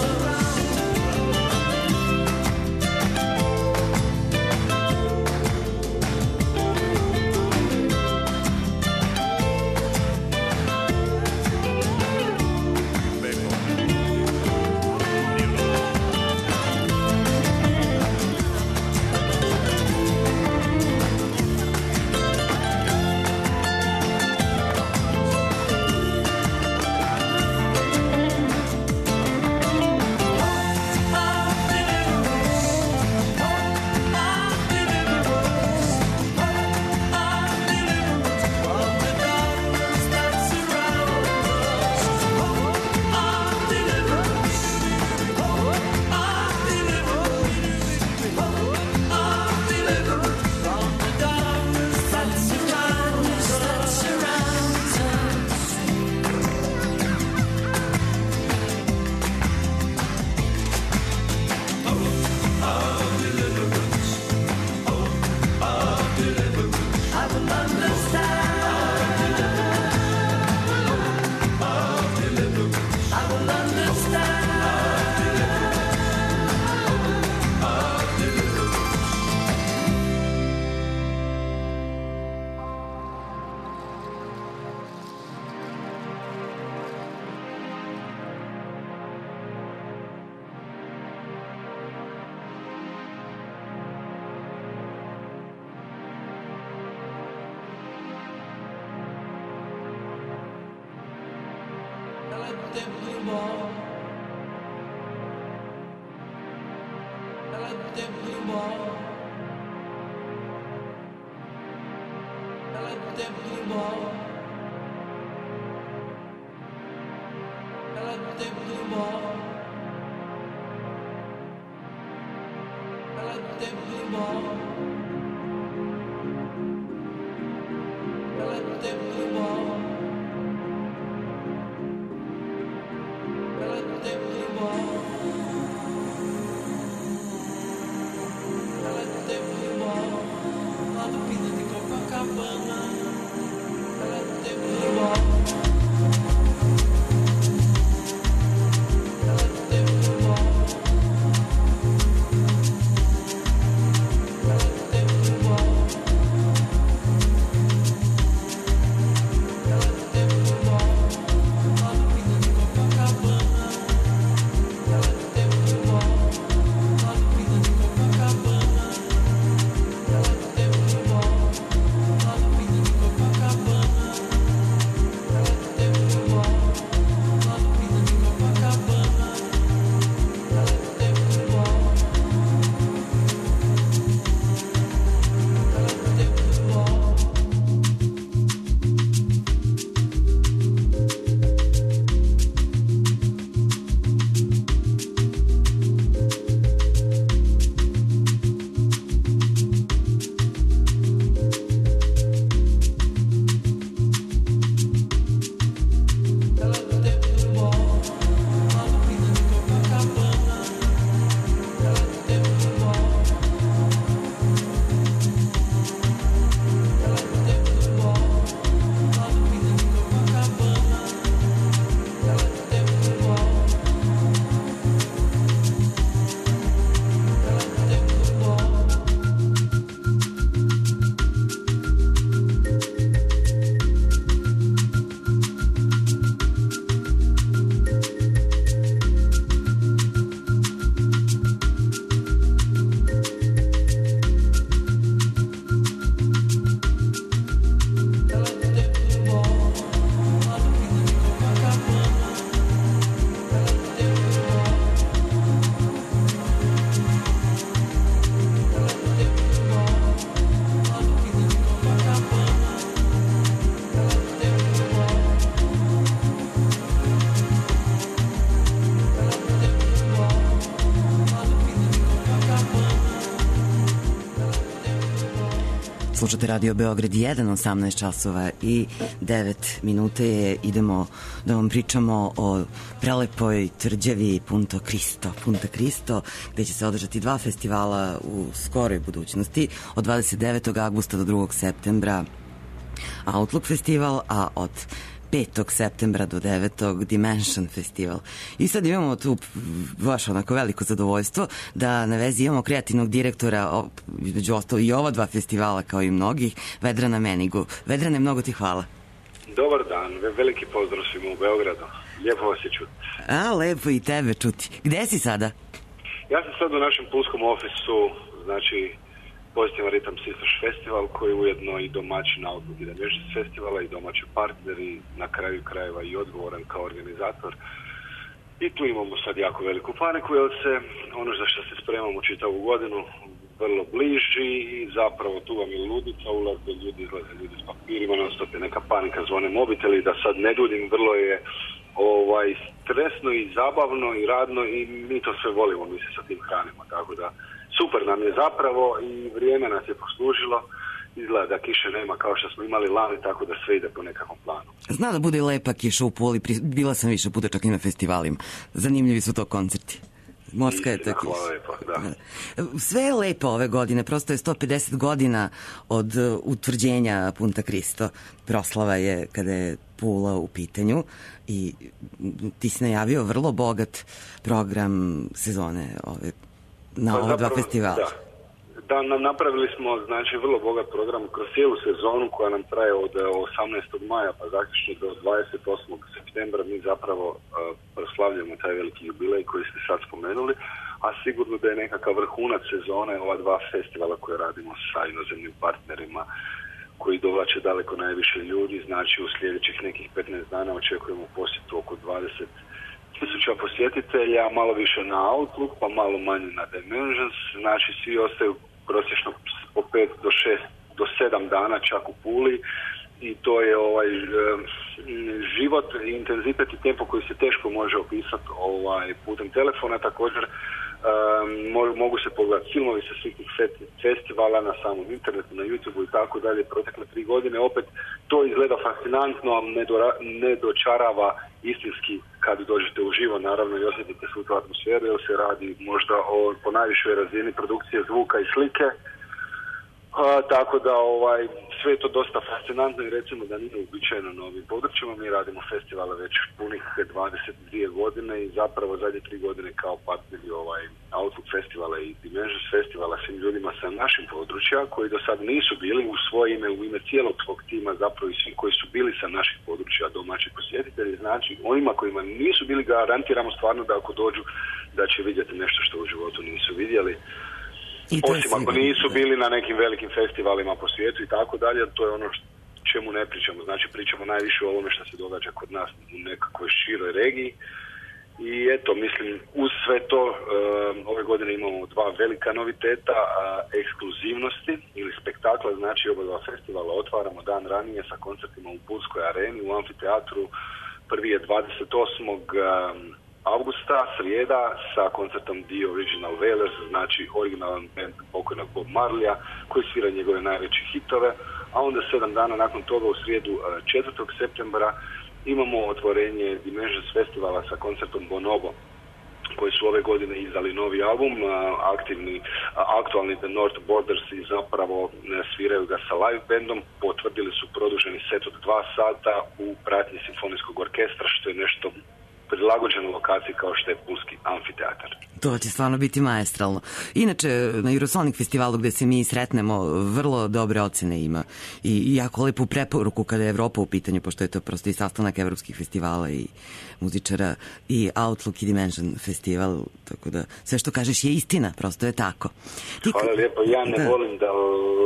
Slušate Radio Beograd jedan, osamnaest časova i devet minuta je. Idemo da vam pričamo o prelepoj tvrđavi Punta Cristo. Punta Cristo, gde će se održati dva festivala u skoroj budućnosti. Od dvadeset devetog avgusta do drugog septembra Outlook festival, a od petog septembra do devetog Dimension festival. I sad imamo tu baš onako veliko zadovoljstvo da na vezi imamo kreativnog direktora, između ostalo i ova dva festivala kao i mnogih, Vedrana Menigu. Vedrane, mnogo ti hvala. Dobar dan, veliki pozdrav svima u Beogradu. Lijepo vas je čuti. A, lepo i tebe čuti. Gde si sada? Ja sam sad u našem pulskom ofisu, znači pozitivan ritam Sisters Festival, koji je ujedno i domaćin Outlook i Dimension festivala i domaći partner i na kraju krajeva i odgovoran kao organizator. I tu imamo sad jako veliku paniku, jer se ono za što se spremamo čitavu godinu vrlo bliži i zapravo tu vam je ludica, ulaze ljudi, izlaze ljudi s papirima, non stop je neka panika, zvone mobiteli, da sad ne dudim, vrlo je ovaj, stresno i zabavno i radno i mi to sve volimo, mi se sa tim hranimo, tako da super nam je zapravo i vrijeme nas je poslužilo. Izgleda da kiše nema kao što smo imali lani, tako da sve ide po nekakvom planu. Zna da bude lepa kiša u Puli, bila sam više puta čak i na festivalima. Zanimljivi su to koncerti. Morska je to kiša. Lepo, da. Sve je lepo ove godine, prosto je sto pedeset godina od utvrđenja Punta Cristo. Proslava je kada je Pula u pitanju i ti si najavio vrlo bogat program sezone ove na pa ova zapravo, dva festivala. Da. Da, napravili smo znači vrlo bogat program kroz cijelu sezonu koja nam traje od osamnaestog maja pa zaključno do dvadeset osmog septembra. Mi zapravo uh, proslavljamo taj veliki jubilej koji ste sad spomenuli, a sigurno da je nekakav vrhunac sezone ova dva festivala koje radimo sa inozemnim partnerima koji dovlače daleko najviše ljudi. Znači u sljedećih nekih petnaest dana očekujemo posjetu oko dvadeset tisuća posjetitelja, malo više na Outlook, pa malo manje na Dimensions. Znači svi ostaju prosječno po pet do šest do sedam dana čak u Puli i to je ovaj život, intenzitet i tempo koji se teško može opisati ovaj putem telefona. Također um, mogu se pogledati filmovi sa svih tih festivala na samom internetu, na YouTubeu i tako dalje. Protekle tri godine opet to izgleda fascinantno, ali ne, do, ne dočarava istinski kad dođete uživo, naravno, i osjetite svu tu atmosferu, jer se radi možda o po najvišoj razini produkcije zvuka i slike. A, tako da ovaj, sve je to dosta fascinantno i recimo da nije uobičajeno na ovim područjima. Mi radimo festivale već punih dvadeset dvije godine i zapravo zadnje tri godine kao partneri ovaj, Outlook festivala i Dimensions festivala svim ljudima sa našim područja koji do sad nisu bili u svoje ime, u ime cijelog svog tima, zapravo i svi koji su bili sa naših područja domaći posjetitelji. Znači onima kojima nisu bili garantiramo stvarno da ako dođu da će vidjeti nešto što u životu nisu vidjeli. Osim ako nisu bili na nekim velikim festivalima po svijetu i tako dalje, to je ono što, čemu ne pričamo. Znači pričamo najviše o ovome što se događa kod nas u nekakvoj široj regiji. I eto, mislim, uz sve to um, ove godine imamo dva velika noviteta, uh, ekskluzivnosti ili spektakla. Znači oba dva festivala otvaramo dan ranije sa koncertima u Pulskoj areni, u amfiteatru. Prvi je dvadeset osmog Um, avgusta, srijeda, sa koncertom The Original Wailers, znači originalan band pokojnog Bob Marleya, koji svira njegove najveće hitove, a onda sedam dana nakon toga u srijedu četvrtog septembra imamo otvorenje Dimensions festivala sa koncertom Bonobo, koji su ove godine izdali novi album, aktivni, aktualni The North Borders i zapravo sviraju ga sa live bandom, potvrdili su produženi set od dva sata u pratnji simfonijskog orkestra, što je nešto prilagođenu lokaciji kao što je Pulski amfiteatar. To će stvarno biti maestralno. Inače, na Eurosonic festivalu gde se mi sretnemo, vrlo dobre ocene ima i jako lepu preporuku kada je Evropa u pitanju, pošto je to prosto i sastanak evropskih festivala i muzičara i Outlook i Dimension festival, tako da sve što kažeš je istina, prosto je tako. Ti... Hvala lijepo, ja ne da. volim da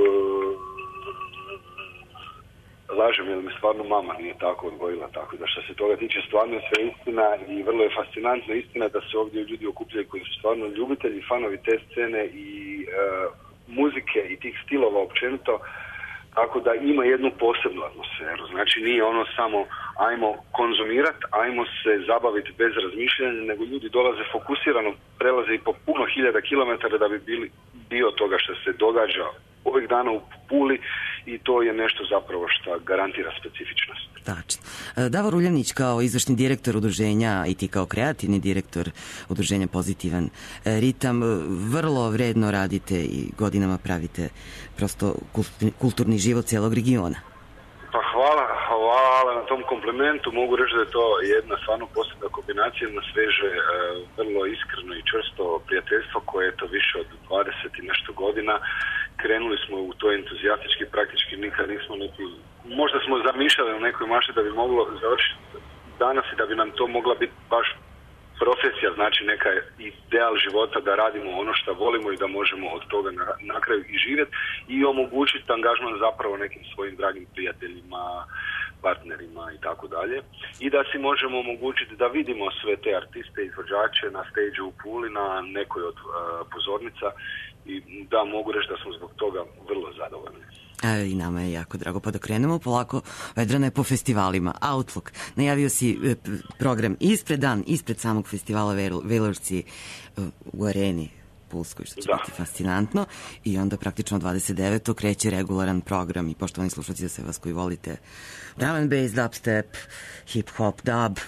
lažem, jer me stvarno mama nije tako odgojila, tako da što se toga tiče stvarno je sve istina i vrlo je fascinantno istina da se ovdje ljudi okupljaju koji su stvarno ljubitelji, fanovi te scene i uh, muzike i tih stilova općenito, tako da ima jednu posebnu atmosferu. Znači nije ono samo ajmo konzumirati, ajmo se zabaviti bez razmišljanja, nego ljudi dolaze fokusirano, prelaze i po puno hiljada kilometara da bi bili dio toga što se događa ovih dana u Puli i to je nešto zapravo što garantira specifičnost. Tačno. Davor Uljanić kao izvršni direktor udruženja i ti kao kreativni direktor udruženja Pozitivan ritam, vrlo vredno radite i godinama pravite prosto kulturni život cijelog regiona. Pa hvala, hvala na tom komplimentu. Mogu reći da je to jedna stvarno posebna kombinacija, jedna sveže, vrlo iskreno i čvrsto prijateljstvo koje je to više od dvadeset i nešto godina. Krenuli smo u to entuzijastički, praktički nikad nismo neki, možda smo zamišljali u nekoj maši da bi moglo završiti danas i da bi nam to mogla biti baš profesija, znači neka ideal života da radimo ono što volimo i da možemo od toga na, na kraju i živjeti i omogućiti angažman zapravo nekim svojim dragim prijateljima, partnerima i tako dalje. I da si možemo omogućiti da vidimo sve te artiste, izvođače na stage u Puli, na nekoj od uh, pozornica i da mogu reći da smo zbog toga vrlo zadovoljni. E, I nama je jako drago. Pa da krenemo polako, Vedrana je po festivalima. Outlook. Najavio si e, program ispred dan, ispred samog festivala Velorci u areni Pulskoj, što će da. biti fascinantno. I onda praktično dvadeset devetog kreće regularan program i poštovani slušalci za sve vas koji volite drum and bass, dubstep, hip hop, dub.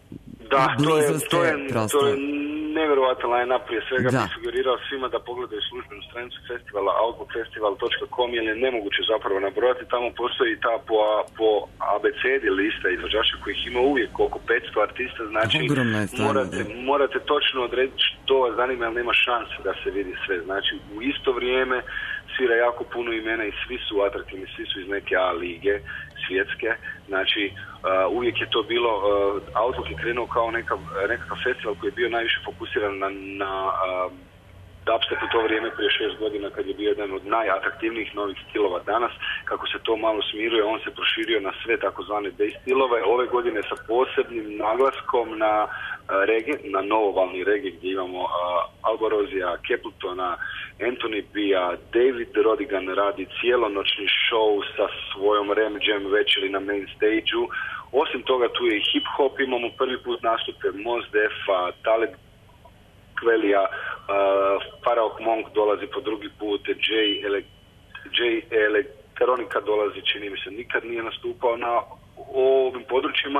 Da, to je, ste, to je, prosto. to je nevjerovatan line-up. Prije svega da. bih sugerirao svima da pogledaju službenu stranicu festivala outlook festival dot com jer je nemoguće zapravo nabrojati. Tamo postoji ta po, po abecedi lista izvođača kojih ima uvijek oko petsto artista, znači morate, morate točno odrediti što vas zanima, ali nema šanse da se vidi sve. Znači u isto vrijeme svira jako puno imena i svi su atraktivni, svi su iz neke A lige svjetske, znači uh, uvijek je to bilo, uh, Outlook je krenuo kao neka, nekakav festival koji je bio najviše fokusiran na, na uh, dubstep u to vrijeme prije šest godina kad je bio jedan od najatraktivnijih novih stilova. Danas, kako se to malo smiruje, on se proširio na sve takozvane bass stilove, ove godine sa posebnim naglaskom na uh, reggae, na novovalni reggae gdje imamo uh, Alborozija, Capletona, Anthony Bia, David Rodigan radi cijelonoćni show sa svojom Ram Jam večeri na main stage-u. Osim toga tu je i hip hop, imamo prvi put nastupe Mos Defa, Talib Kvelija, uh, Faraok Monk dolazi po drugi put, Jay, Ele- Jay Elektronika dolazi, čini mi se, nikad nije nastupao na ovim područjima.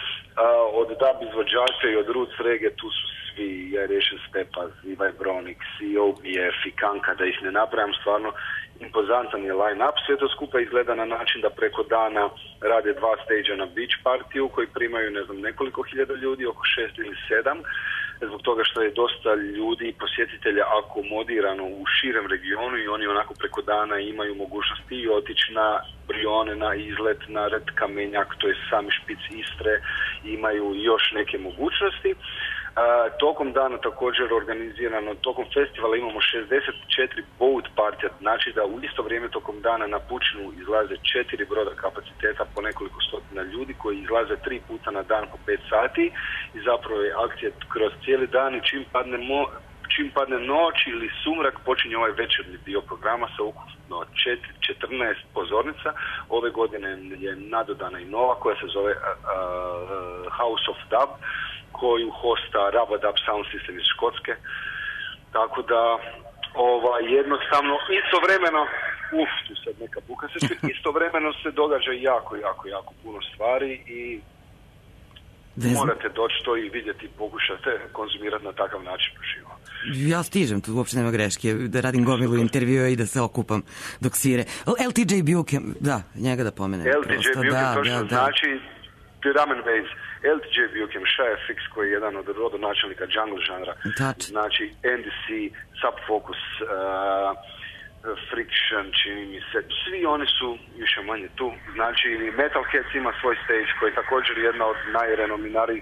Uh, od dub izvođača i od roots reggae tu su svi, ja rješen Stepas, i Vibronix, i O B F, i Kanka, da ih ne napravim, stvarno impozantan je line-up. Sve to skupa izgleda na način da preko dana rade dva stage-a na beach partiju koji primaju, ne znam, nekoliko hiljada ljudi, oko šest ili sedam, zbog toga što je dosta ljudi i posjetitelja akomodirano u širem regionu i oni onako preko dana imaju mogućnosti i otići na Brione, na izlet, na Red Kamenjak, to je sami špic Istre, imaju još neke mogućnosti. Uh, tokom dana također organizirano, tokom festivala imamo šezdeset četiri boat partija, znači da u isto vrijeme tokom dana na pučinu izlaze četiri broda kapaciteta po nekoliko stotina ljudi koji izlaze tri puta na dan po pet sati i zapravo je akcija kroz cijeli dan i čim padne, mo, čim padne noć ili sumrak počinje ovaj večerni dio programa sa ukupno četrnaest pozornica. Ove godine je nadodana i nova koja se zove uh, uh, House of Dub, koju hosta Rabadab Sound System iz Škotske. Tako da ovaj, jednostavno istovremeno uf, tu sad neka buka se čuje, istovremeno se događa jako, jako, jako puno stvari i morate doći to i vidjeti, pokušate konzumirati na takav način živo. Ja stižem, tu uopšte nema greške, da radim gomilu intervjua i da se okupam dok svire. L T J Buchem, da, njega da pomenem. L T J Buchem, da, to što da, znači drum and bass. L T J Buchem, Shia Fix koji je jedan od rodonačelnika jungle žanra. Tač. Znači N D C, Subfocus, uh, Friction, čini mi se, svi oni su više manje tu. Znači Metalheads ima svoj stage koji je također jedna od najrenominiranijih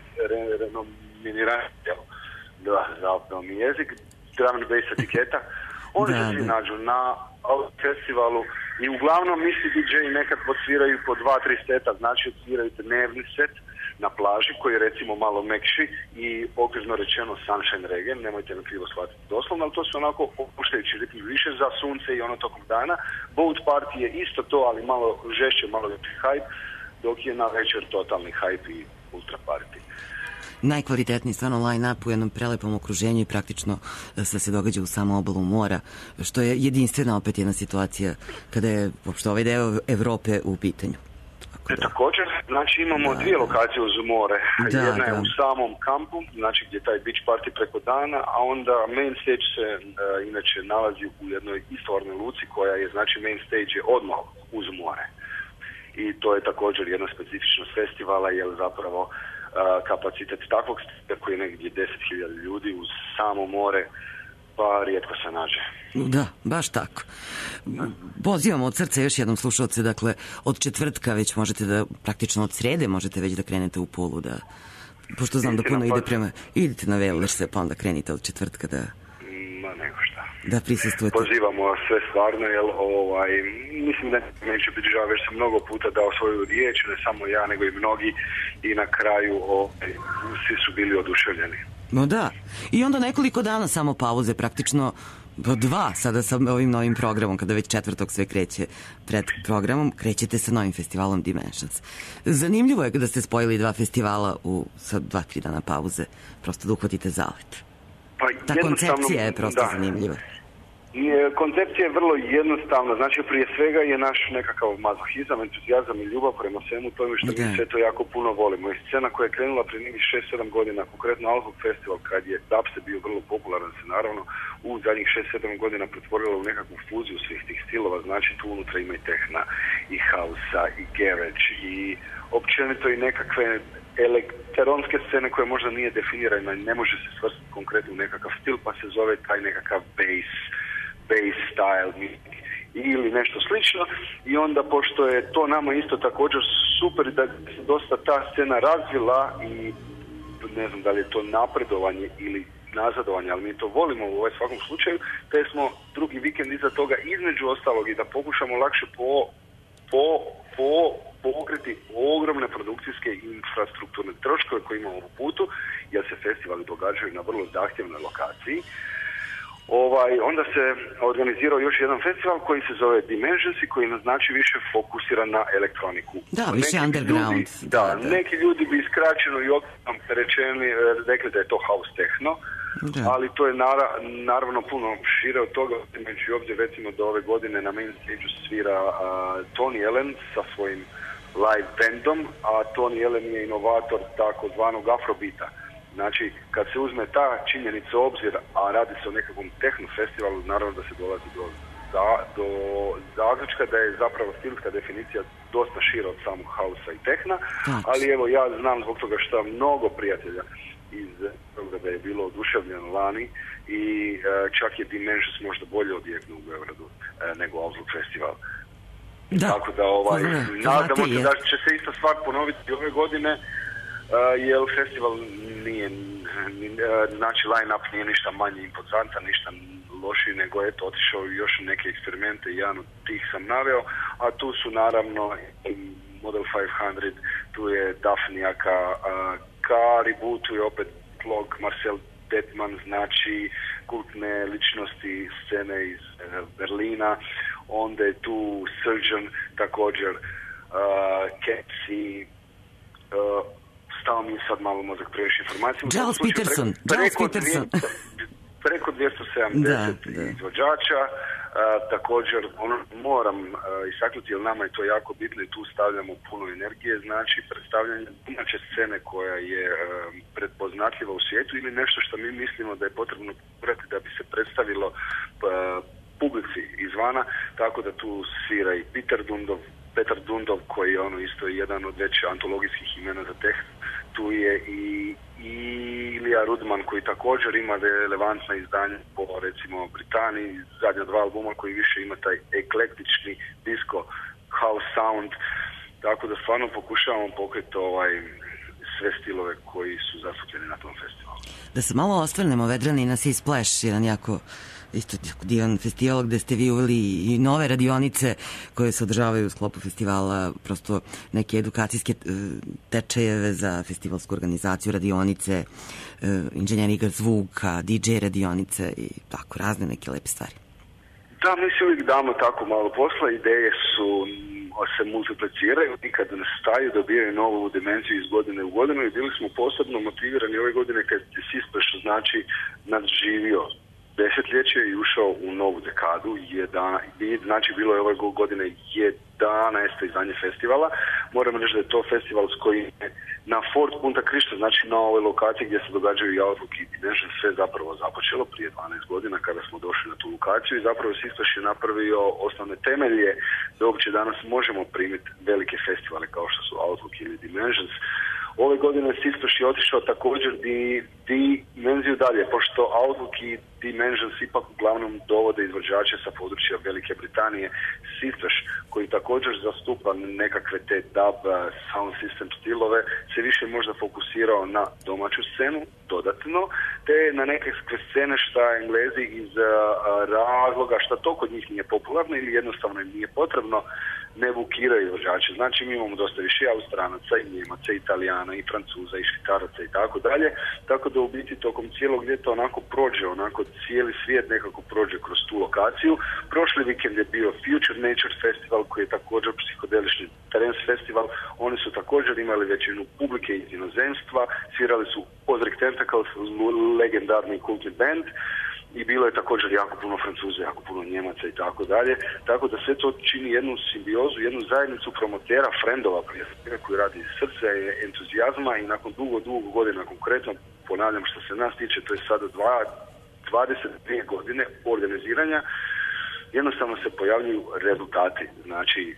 da, zapravo mi jezik, drum and bass etiketa. Oni se svi nađu na ovom festivalu i uglavnom misli D J nekad podsviraju po dva, tri seta, znači odsviraju dnevni set na plaži koji je recimo malo mekši i okvirno rečeno sunshine reggae, nemojte me krivo shvatiti doslovno, ali to su onako opuštajući ritmi više za sunce i ono tokom dana. Boat party je isto to, ali malo žešće, malo veći hype, dok je na večer totalni hype i ultra party. najkvalitetniji stvarno line-up u jednom prelepom okruženju i praktično sve se događa u samom obalu mora, što je jedinstvena opet jedna situacija kada je uopšte ovaj deo Evrope u pitanju. E, također, znači imamo da, dvije lokacije uz more. Da, Jedna je da. u samom kampu, znači gdje je taj beach party preko dana, a onda main stage se uh, inače nalazi u jednoj istovarnoj luci koja je, znači main stage je odmah uz more. I to je također jedna specifičnost festivala, jer zapravo uh, kapacitet takvog stida koji je negdje deset hiljada ljudi uz samo more, pa rijetko se nađe. Da, baš tako. Pozivamo od srca još jednom slušalce, dakle, od četvrtka već možete da, praktično od srede možete već da krenete u Pulu, da, pošto znam da puno ide prema, idite na Vellerse, pa onda krenite od četvrtka da... Ma nego šta. Da prisustvujete. Pozivamo sve stvarno, jer ovaj, mislim da neće biti žao, već sam mnogo puta dao svoju riječ, ne samo ja, nego i mnogi, i na kraju ovaj, svi su bili oduševljeni. No da, i onda nekoliko dana samo pauze, praktično dva sada sa ovim novim programom, kada već četvrtog sve kreće pred programom, krećete sa novim festivalom Dimensions. Zanimljivo je da ste spojili dva festivala u sa dva, tri dana pauze, prosto da uhvatite zalet. Pa ta koncepcija je prosto da. zanimljiva. Koncepcija je vrlo jednostavna, znači prije svega je naš nekakav mazohizam, entuzijazam i ljubav prema svemu tome što okay. mi sve to jako puno volimo. I scena koja je krenula prije nekih šest sedam godina, konkretno Alzhog Festival, kad je dubstep bio vrlo popularan, se naravno u zadnjih šest sedam godina pretvorila u nekakvu fuziju svih tih stilova, znači tu unutra ima i tehna, i hausa, i garage, i općenito i nekakve elektronske scene koje možda nije definirana i ne može se svrstiti konkretno u nekakav stil, pa se zove taj nekakav bass, bass style ili nešto slično. I onda, pošto je to nama isto također super da se dosta ta scena razvila i ne znam da li je to napredovanje ili nazadovanje, ali mi to volimo u ovaj svakom slučaju, te smo drugi vikend iza toga između ostalog i da pokušamo lakše po, po, po pokriti ogromne produkcijske i infrastrukturne troškove koje imamo u putu, jer se festivali događaju na vrlo zahtjevnoj lokaciji. Ovaj, onda se organizirao još jedan festival koji se zove Dimensions i koji znači više fokusiran na elektroniku. Da, više neki underground. Ljudi, da, da, da, neki ljudi bi skraćeno i okrenom rečeni rekli da je to house techno, da. Ali to je nara, naravno puno šire od toga. Među obzir recimo do ove godine na main stage svira uh, Tony Allen sa svojim live bandom, a Tony Allen je inovator takozvanog afrobita. Znači, kad se uzme ta činjenica u obzir, a radi se o nekakvom techno festivalu, naravno da se dolazi do, do, do zaključka da je zapravo stilska definicija dosta šira od samog hausa i tehna, ali evo ja znam zbog toga što mnogo prijatelja iz toga da je bilo oduševljeno lani i e, čak je Dimensions možda bolje odjeknu u Beogradu e, nego Alzhog festival. Da. Tako da ovaj, nadamo se da će se ista stvar ponoviti ove godine, Uh, jer festival nije, znači line-up nije ništa manje impozantan, ništa lošiji, nego je to otišao još neke eksperimente, jedan od tih sam naveo, a tu su naravno Model petsto, tu je Dafnijaka, uh, ka rebootu je opet blog Marcel Detman, znači kultne ličnosti scene iz uh, Berlina, onda je tu Surgeon, također uh, Kepsi, uh, stao mi sad malo mozak previše informacije. Giles Peterson. Preko, preko, preko dvjesto sedamdeset da, da. izvođača. A, također, ono, moram a, istaknuti, jer nama je to jako bitno i tu stavljamo puno energije, znači predstavljanje inače scene koja je a, prepoznatljiva u svijetu ili nešto što mi mislimo da je potrebno pogledati da bi se predstavilo a, publici izvana, tako da tu svira i Peter Dundov, Petar Dundov koji je ono isto jedan od već antologijskih imena za tehn. Tu je i, i Ilija Rudman koji također ima relevantna izdanja po recimo Britaniji, zadnja dva albuma koji više ima taj eklektični disco house sound, tako da stvarno pokušavamo pokriti ovaj, sve stilove koji su zastupljeni na tom festivalu. Da se malo osvrnemo, Vedrani na Sea Splash, jedan jako isto divan festival gde ste vi uveli i nove radionice koje se održavaju u sklopu festivala, prosto neke edukacijske tečajeve za festivalsku organizaciju, radionice, inženjeriga zvuka, di džej radionice i tako, razne neke lepe stvari. Da, mi se uvijek damo tako malo posla, ideje su se multipliciraju, nikad ne staju, dobijaju novu dimenziju iz godine u godinu i bili smo posebno motivirani ove godine kad je Sispeš znači nadživio desetljeće i ušao u novu dekadu. Jedan, znači bilo je ove godine jedanaesto izdanje festivala. Moram reći da je to festival s kojim je na Fort Punta Cristo, znači na ovoj lokaciji gdje se događaju i Outlook i Dimension, sve zapravo započelo prije dvanaest godina kada smo došli na tu lokaciju i zapravo Sispeš je napravio osnovne temelje da uopće danas možemo primiti velike festivale kao što su Outlook ili Dimensions. Ove godine Sispeš je otišao također di, dimenziju dalje, pošto Outlook i Dimensions ipak uglavnom dovode izvođače sa područja Velike Britanije. Sispeš, koji također zastupa nekakve te dub sound system stilove, se više možda fokusirao na domaću scenu dodatno, te na nekakve scene šta Englezi iz uh, razloga šta to kod njih nije popularno ili jednostavno im nije potrebno, ne bukiraju izvođače. Znači mi imamo dosta više Austranaca i Njemaca, i Italijana, i Francuza, i Švicaraca i tako dalje. Tako da u biti tokom cijelog ljeta onako prođe, onako cijeli svijet nekako prođe kroz tu lokaciju. Prošli vikend je bio Future Nature Festival koji je također psihodelični trance festival. Oni su također imali većinu publike iz inozemstva, svirali su Ozric Tentacles, legendarni kultni band. I bilo je također jako puno Francuza, jako puno Njemaca i tako dalje. Tako da sve to čini jednu simbiozu, jednu zajednicu promotera, frendova prije svega koji radi iz srca i entuzijazma i nakon dugo, dugo godina, konkretno ponavljam što se nas tiče, to je sada dva, dvadeset dvije godine organiziranja, jednostavno se pojavljuju rezultati. Znači,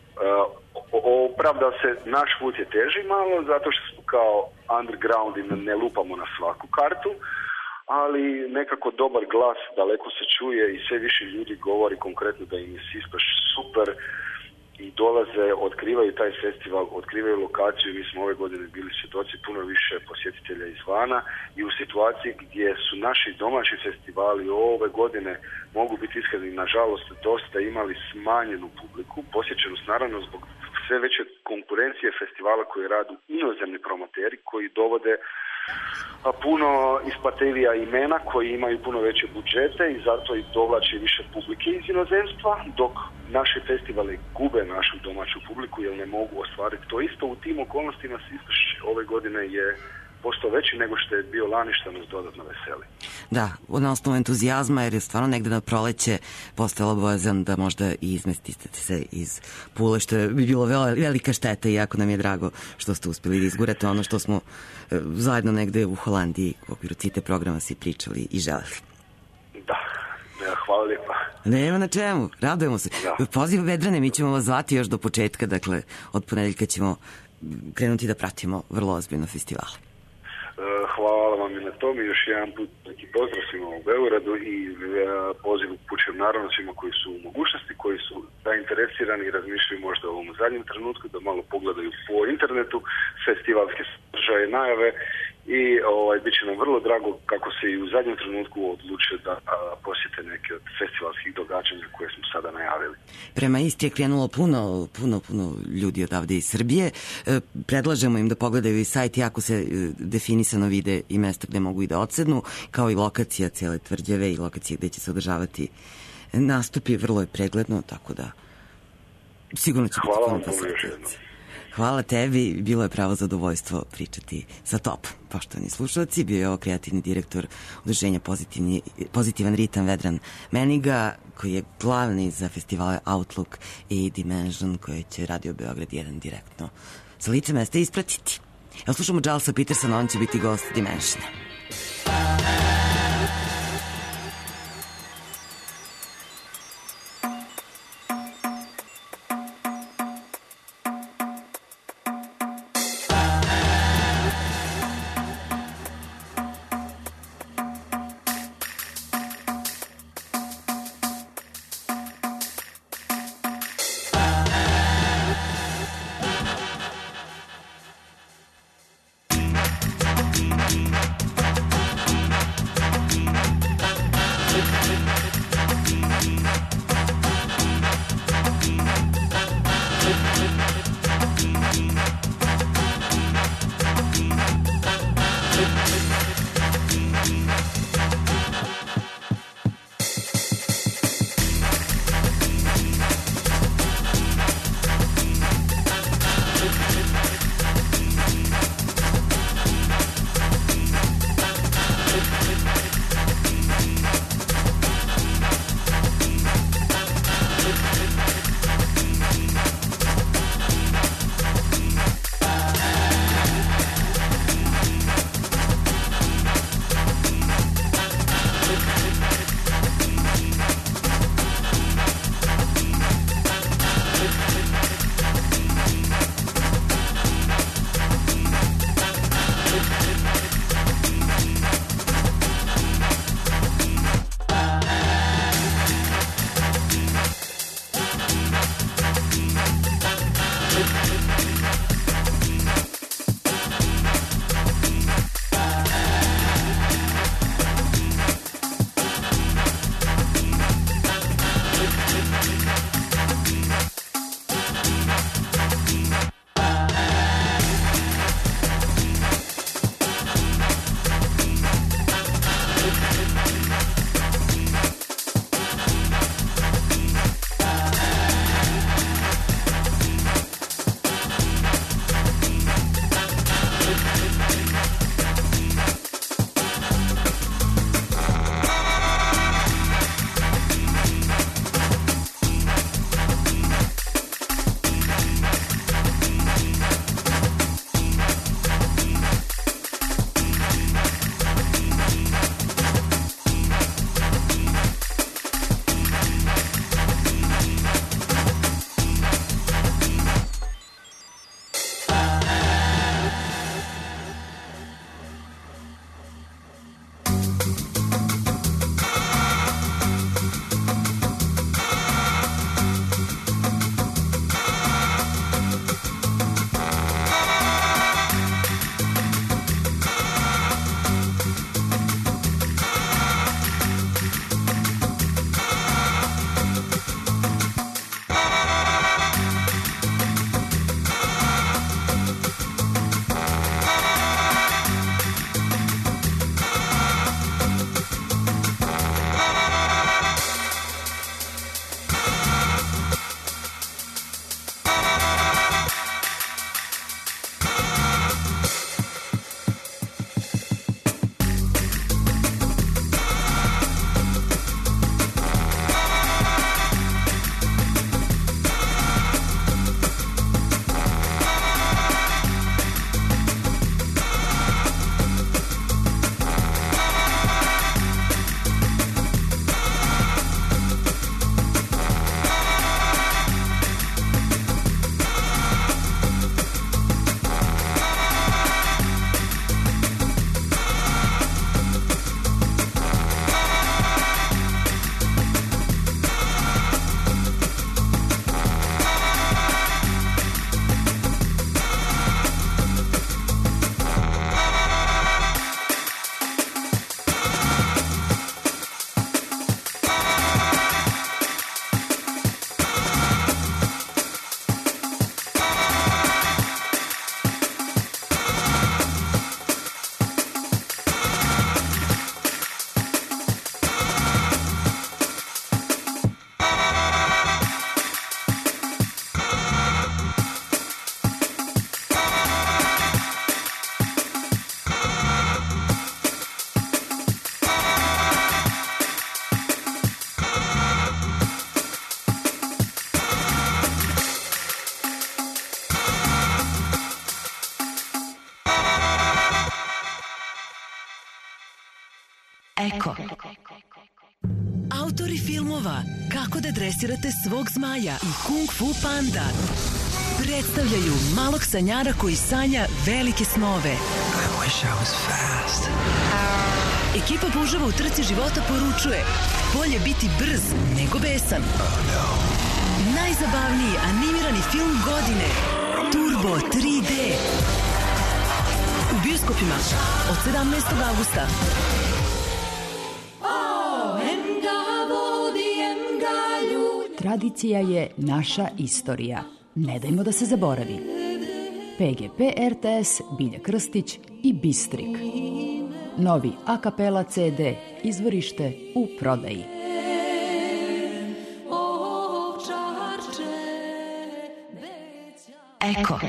uh, opravda se, naš put je teži malo, zato što smo kao underground i ne lupamo na svaku kartu, ali nekako dobar glas daleko se čuje i sve više ljudi govori konkretno da im je Sispeš super i dolaze, otkrivaju taj festival, otkrivaju lokaciju. Mi smo ove godine bili svjedoci puno više posjetitelja izvana i u situaciji gdje su naši domaći festivali ove godine, mogu biti iskreni, nažalost dosta imali smanjenu publiku, posjećenost naravno zbog sve veće konkurencije festivala koje radu inozemni promoteri koji dovode a puno isplativija imena koji imaju puno veće budžete i zato i dovlače više publike iz inozemstva, dok naši festivali gube našu domaću publiku jer ne mogu ostvariti to isto. U tim okolnostima Sispeš ove godine je postao veći nego što je bio lani, što nas dodatno veseli. Da, na osnovu entuzijazma, jer je stvarno negde na proleće postala bojazan da možda i izmestite se iz Pule, što bi bilo velika šteta i jako nam je drago što ste uspjeli da izgurate ono što smo zajedno negde u Holandiji u okviru CITE programa svi pričali i želeli. Da, hvala lijepa. Nema na čemu, radujemo se. Da. Poziv Vedrane, mi ćemo vas zvati još do početka, dakle od ponedeljka ćemo krenuti da pratimo vrlo ozbiljno festivale. Hvala vam i na tom i još jedan put neki pozdrav svima u Beogradu i poziv upućujem naravno svima koji su u mogućnosti, koji su zainteresirani i razmišljaju možda u ovom zadnjem trenutku da malo pogledaju po internetu festivalske sadržaje, najave i ovaj, bit će nam vrlo drago kako se i u zadnjem trenutku odluče da a, posjete neke od festivalskih događanja koje smo sada najavili. Prema Istri je krenulo puno, puno, puno ljudi odavde iz Srbije. E, predlažemo im da pogledaju i sajt, jako se e, definisano vide i mesta gde mogu i da odsednu, kao i lokacija cijele tvrđave i lokacije gde će se održavati nastupi. Vrlo je pregledno, tako da sigurno će Hvala vam biti puno. Hvala tebi, bilo je pravo zadovoljstvo pričati sa Top. Poštovani slušalci, bio je ovo kreativni direktor udruženja Pozitivan ritam Vedran Meniga, koji je glavni za festivale Outlook i Dimension, koje će Radio Beograd jedan direktno sa lice mesta ispratiti. Evo slušamo Gilesa Petersona, on će biti gost Dimensiona. kako da dresirate svog zmaja i Kung Fu Panda predstavljaju malog sanjara koji sanja velike snove. I wish I was fast. Ekipa Puževa u trci života poručuje: bolje biti brz nego besan. Oh no. Najzabavniji animirani film godine Turbo tri D u bioskopima od sedamnaestog avgusta. Tradicija je naša istorija. Ne dajmo da se zaboravi. P G P R T S, Bilja Krstić i Bistrik. Novi a kapela C D, izvorište u prodaji. Eko.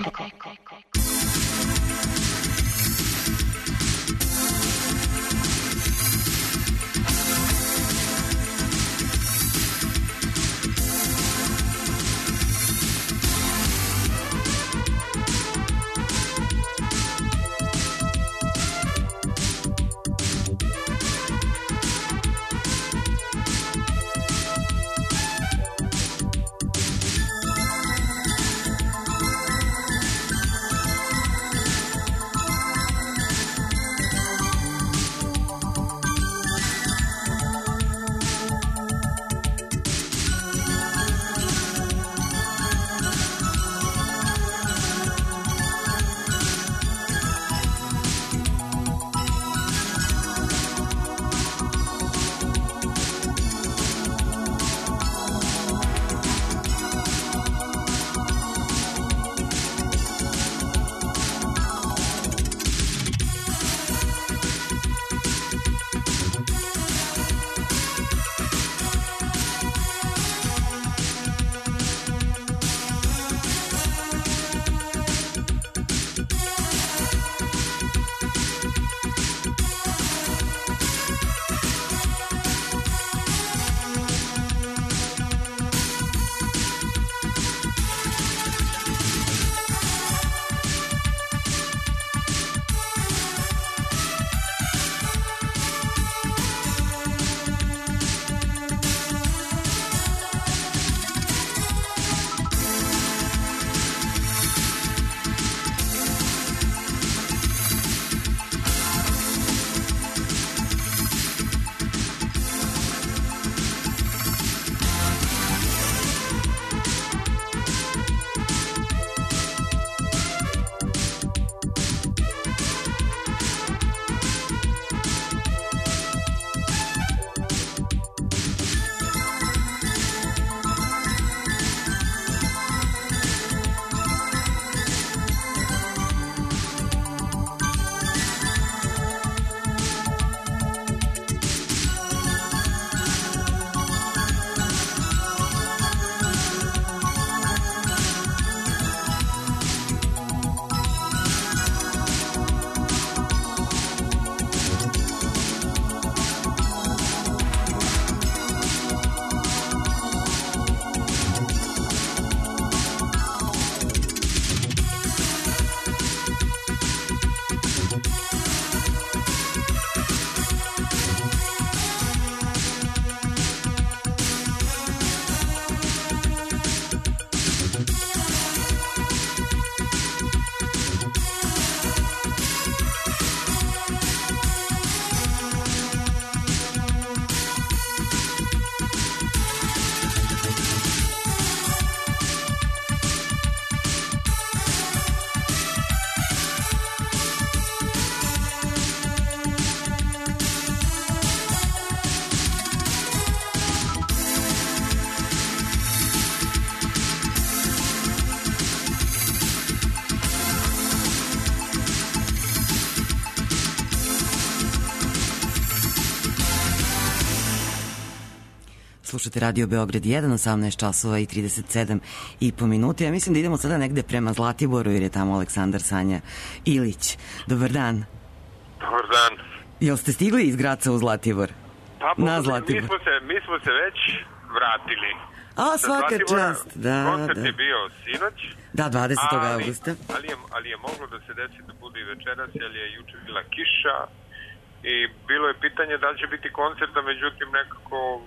Slušate Radio Beograd jedan, osamnaest časova i trideset sedam i po minuti. Ja mislim da idemo sada negde prema Zlatiboru jer je tamo Aleksandar Sanja Ilić. Dobar dan. Dobar dan. Jel ste stigli iz Graca u Zlatibor? Pa, na Zlatibor. Mi smo, se, mi smo se već vratili. A, svaka čast. Da, koncert da. je bio sinoć. Da, dvadesetog ali, avgusta. Ali je, ali je moglo da se desi da bude i večeras, jer je juče bila kiša i bilo je pitanje da li će biti koncerta, međutim nekako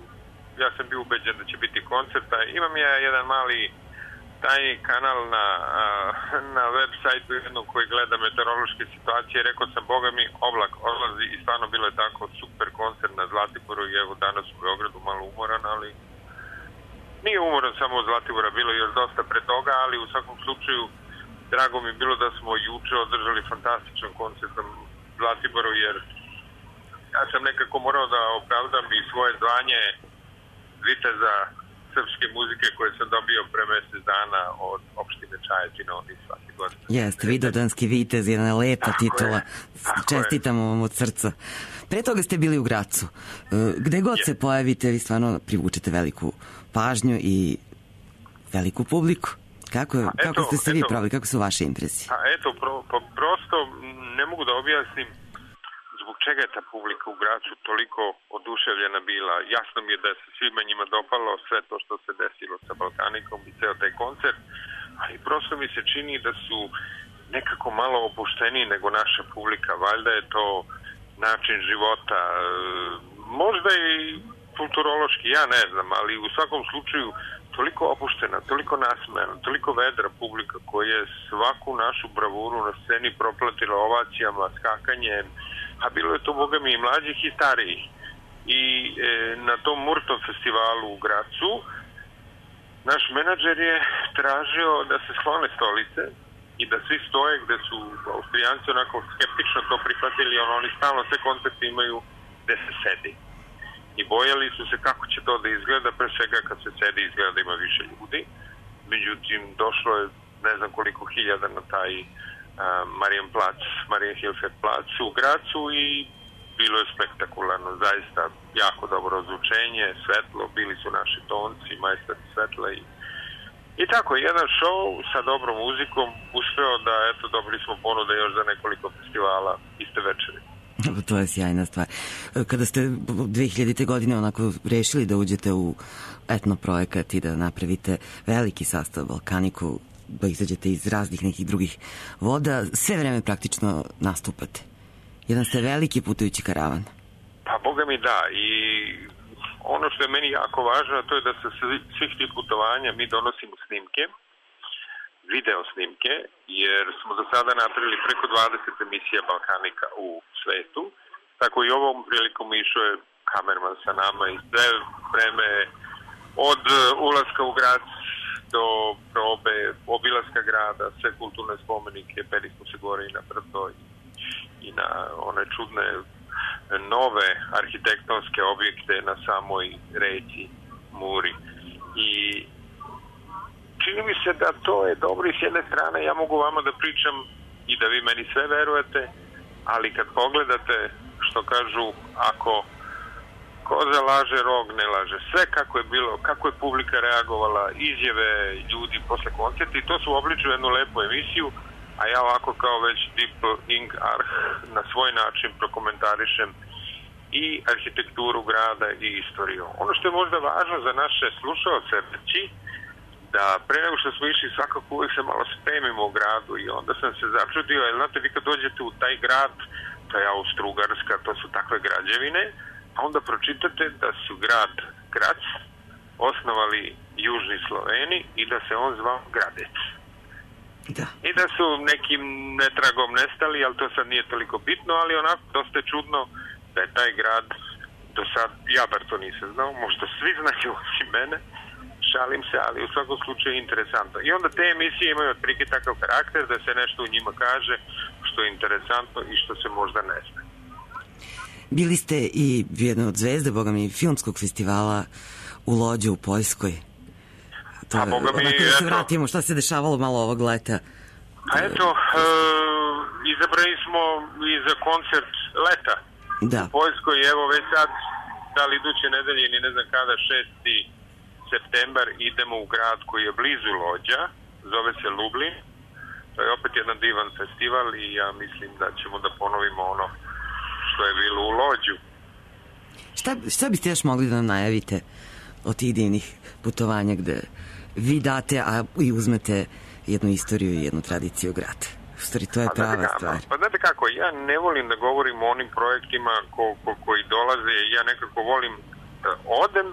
ja sam bio ubeđen da će biti koncerta. Imam ja jedan mali tajni kanal na, na web sajtu jednom koji gleda meteorološke situacije. Rekao sam, boga mi, oblak odlazi i stvarno bilo je tako super koncert na Zlatiboru i evo danas u Beogradu malo umoran, ali nije umoran samo od Zlatibora, bilo je još dosta pre toga, ali u svakom slučaju drago mi je bilo da smo juče održali fantastičan koncert na Zlatiboru, jer ja sam nekako morao da opravdam i svoje zvanje viteza srpske muzike koje sam dobio pre mesec dana od opštine Čajetina, od svake godine. Jeste, Vidovdanski vitez, jedna lepa tako titula. Je, čestitamo vam od srca. Pre toga ste bili u Gracu. Gde god je. se pojavite, vi stvarno privučete veliku pažnju i veliku publiku. Kako, eto, kako ste se eto, vi pravili, kako su vaše impresije? A eto, pro, pro, prosto ne mogu da objasnim zbog čega je ta publika u Gracu toliko oduševljena bila. Jasno mi je da se svima njima dopalo sve to što se desilo sa Balkanikom i ceo taj koncert, ali prosto mi se čini da su nekako malo opušteniji nego naša publika. Valjda je to način života, možda i kulturološki, ja ne znam, ali u svakom slučaju toliko opuštena, toliko nasmejana, toliko vedra publika koja je svaku našu bravuru na sceni proplatila ovacijama, skakanjem, a bilo je to, boga mi, i mlađih i starijih. I e, na tom Murtom festivalu u Gracu naš menadžer je tražio da se sklone stolice i da svi stoje, gde su Austrijanci onako skeptično to prihvatili, ono, oni stalno sve koncerte imaju gde se sedi. I bojali su se kako će to da izgleda, pre svega kad se sedi izgleda da ima više ljudi. Međutim, došlo je ne znam koliko hiljada na taj Marijan plac, Marijan Hilfert plac u Gracu i bilo je spektakularno, zaista jako dobro ozvučenje, svetlo, bili su naši tonci, majstori svetla i, i tako, jedan show sa dobrom muzikom uspeo da, eto, dobili smo ponude još za nekoliko festivala iste večeri. To je sjajna stvar. Kada ste dve hiljadite godine onako rešili da uđete u etno projekat i da napravite veliki sastav Balkaniku, da izađete iz raznih nekih drugih voda, sve vreme praktično nastupate. Jedan ste veliki putujući karavan. Pa, boga mi da. I ono što je meni jako važno, to je da sa svih tih putovanja mi donosimo snimke, video snimke, jer smo do sada napravili preko dvadeset emisija Balkanika u svetu. Tako i ovom prilikom išao je kamerman sa nama i sve vreme od ulaska u grad do probe, obilaska grada, sve kulturne spomenike, peri smo se gore i na brdo i, i na one čudne nove arhitektonske objekte na samoj reci Muri. I čini mi se da to je dobro i s jedne strane, ja mogu vama da pričam i da vi meni sve verujete, ali kad pogledate što kažu, ako koza laže, rog ne laže. Sve kako je bilo, kako je publika reagovala, izjave ljudi posle koncerta i to su obličili jednu lepu emisiju, a ja ovako kao već Deep Ink Arh na svoj način prokomentarišem i arhitekturu grada i istoriju. Ono što je možda važno za naše slušalce reći, da pre nego što smo išli svakako uvijek se malo spremimo u gradu i onda sam se začudio, jer znate, vi kad dođete u taj grad, to je Austro-Ugarska, to su takve građevine, a onda pročitate da su grad Grac osnovali južni Sloveni i da se on zvao Gradec. Da. I da su nekim netragom nestali, ali to sad nije toliko bitno, ali onako dosta je čudno da je taj grad do sad, ja bar to nisam znao, možda svi znaju osim mene, šalim se, ali u svakom slučaju interesantno. I onda te emisije imaju otprilike takav karakter da se nešto u njima kaže što je interesantno i što se možda ne zna. Bili ste i jedna od zvezde, boga mi, filmskog festivala u Lođu u Poljskoj. To, a boga mi, da se vratimo, šta se dešavalo malo ovog leta? A eto, e, izabrali smo i za koncert leta da. u Poljskoj, evo već sad, da li iduće nedelje ili ne znam kada, šesti septembar idemo u grad koji je blizu Lođa, zove se Lublin. To je opet jedan divan festival i ja mislim da ćemo da ponovimo ono što je bilo u Lođu. Šta, šta biste još mogli da nam najavite od tih divnih putovanja gde vi date, a i uzmete jednu istoriju i jednu tradiciju grada? U stvari, to je pa, prava znate, stvar. Pa znate kako, ja ne volim da govorim o onim projektima ko, ko, koji dolaze, ja nekako volim da odem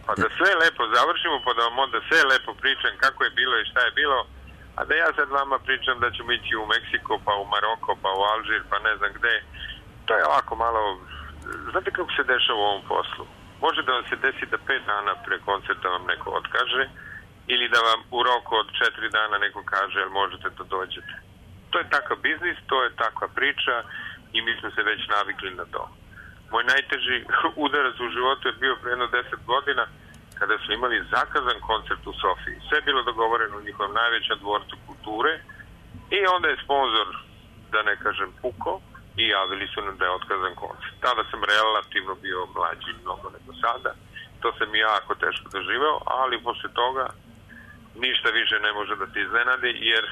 Pa da sve lepo završimo, pa da vam onda sve lepo pričam kako je bilo i šta je bilo, a da ja sad vama pričam da ćemo ići u Meksiko, pa u Maroko, pa u Alžir, pa ne znam gde. To je ovako malo, znate kako se dešava u ovom poslu? Može da vam se desi da pet dana pre koncerta vam neko otkaže, ili da vam u roku od četiri dana neko kaže, jel možete da dođete. To je takav biznis, to je takva priča i mi smo se već navikli na to. Moj najteži udarac u životu je bio pre jedno deset godina kada smo imali zakazan koncert u Sofiji. Sve je bilo dogovoreno u njihovom najvećem dvorcu kulture i onda je sponsor, da ne kažem, puko i javili su nam da je otkazan koncert. Tada sam relativno bio mlađi mnogo nego sada. To sam jako teško doživeo, ali posle toga ništa više ne može da te iznenadi, jer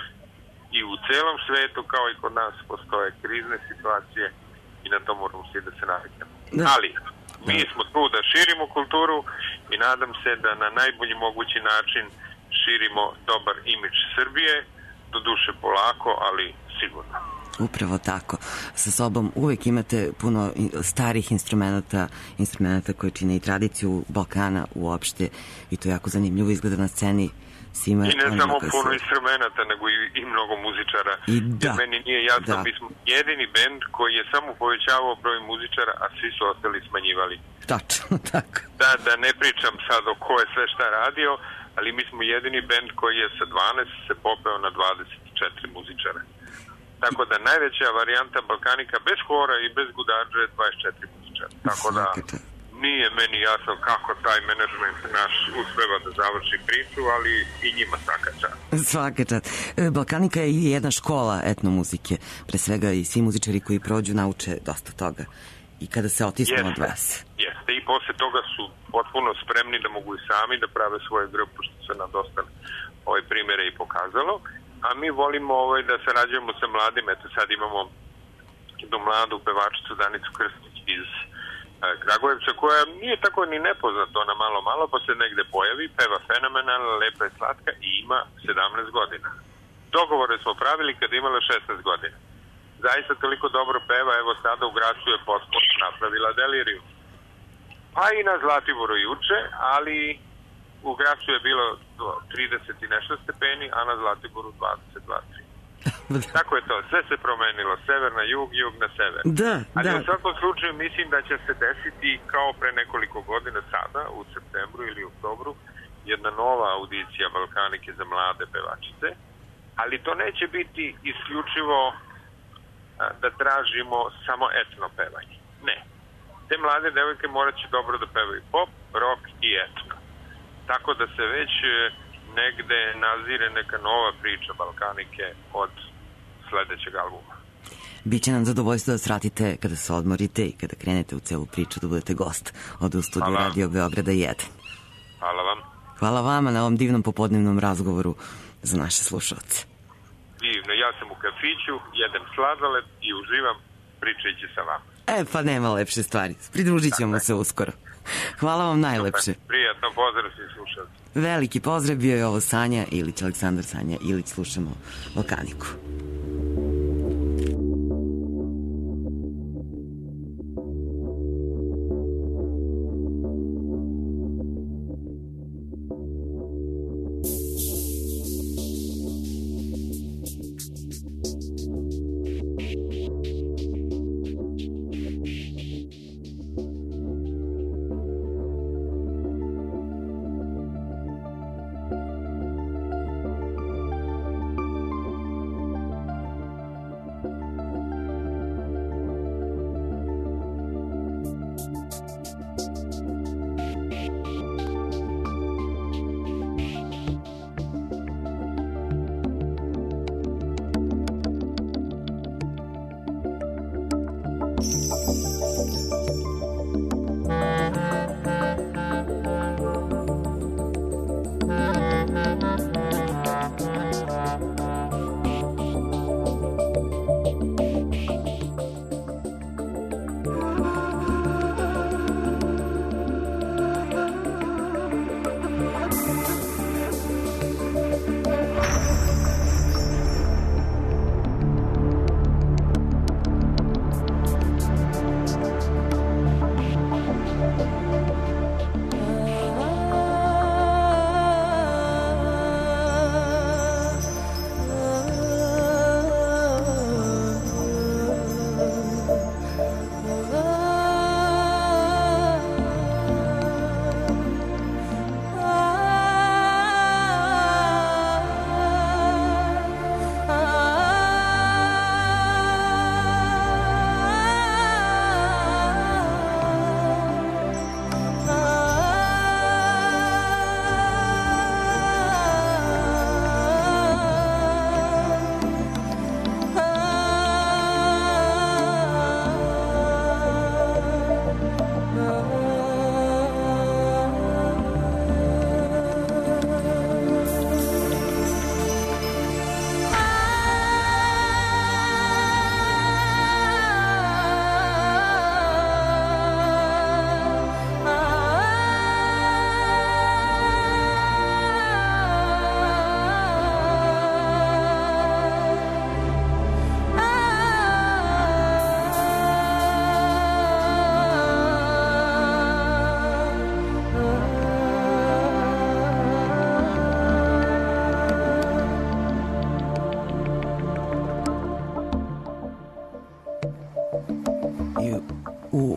i u celom svetu, kao i kod nas, postoje krizne situacije i na to moramo svi da se naviknemo. Ali, mi smo tu da širimo kulturu i nadam se da na najbolji mogući način širimo dobar imidž Srbije, do duše polako, ali sigurno. Upravo tako. Sa sobom uvek imate puno starih instrumenta, instrumenta koje čine i tradiciju Balkana uopšte i to jako zanimljivo izgleda na sceni. Svima I ne samo puno se... instrumenta, nego i, i mnogo muzičara. I da, jer meni nije jasno, da. Mi smo jedini bend koji je samo povećavao broj muzičara, a svi su ostali smanjivali. Tačno, tako. Da, da ne pričam sad o ko je sve šta radio, ali mi smo jedini bend koji je sa dvanaest se popeo na dvadeset četiri muzičara. Tako da najveća varijanta Balkanika bez hora i bez gudađe je dvadeset četiri muzičara. Tako da nije meni jasno kako taj menadžment naš uspeva da završi priču, ali i njima svaka čast. Svaka čast. Balkanika je i jedna škola etnomuzike. Pre svega i svi muzičari koji prođu nauče dosta toga. I kada se otisnu od vas. Jeste, i posle toga su potpuno spremni da mogu i sami da prave svoje grupu, što se na dosta ove primere i pokazalo. A mi volimo ovaj, da sarađujemo sa mladim. Eto sad imamo jednu mladu pevačicu Danicu Krstić iz Kragujevca, koja nije tako ni nepoznata, ona malo malo pa se negde pojavi, peva fenomenalno, lepa je, slatka i ima sedamnaest godina. Dogovore smo pravili kad imala šesnaest godina. Zaista toliko dobro peva, evo sada u Gracu je potpuno napravila deliriju. Pa i na Zlatiboru juče, ali u Gracu je bilo trideset i nešto stepeni, a na Zlatiboru dvadeset dva tri. Tako je to, sve se promenilo, sever na jug, jug na sever. Da, ali da. U svakom slučaju mislim da će se desiti kao pre nekoliko godina sada, u septembru ili oktobru, jedna nova audicija Balkanike za mlade pevačice, ali to neće biti isključivo a, da tražimo samo etno pevanje. Ne. Te mlade devojke morat će dobro da pevaju pop, rock i etno. Tako da se već negde nazire neka nova priča Balkanike od sledećeg albuma. Biće nam zadovoljstvo da sratite kada se odmorite i kada krenete u celu priču da budete gost od u studiju Radio Beograda jedan. Hvala vam. Hvala vama na ovom divnom popodnevnom razgovoru za naše slušalce. Divno, ja sam u kafiću, jedem sladoled i uživam pričajući sa vama. E, pa nema lepše stvari. Pridružit ćemo se uskoro. Hvala vam najlepše. Super. Prijatno, pozdrav svih slušalci. Veliki pozdrav, bio je ovo Sanja Ilić, Aleksandar Sanja Ilić, slušamo Balkaniku.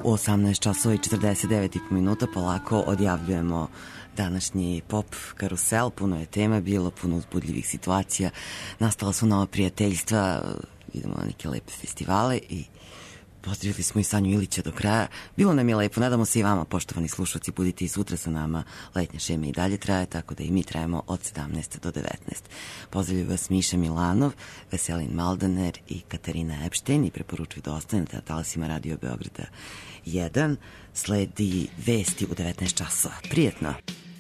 osamnaest časova i četrdeset devet i po minuta polako odjavljujemo današnji pop karusel. Puno je tema bilo, puno uzbudljivih situacija, nastala su nova prijateljstva, idemo na neke lepe festivale i pozdravili smo i Sanju Ilića do kraja. Bilo nam je lepo, nadamo se i vama, poštovani slušalci, budite i sutra sa nama. Letnja šema i dalje traje, tako da i mi trajemo od sedamnaest do devetnaest. Pozdravljaju vas Miša Milanov, Veselin Maldaner i Katarina Epštajn i preporučuju da ostanete na talasima Radio Beograda jedan. Sledi vesti u devetnaest časova. Prijetno!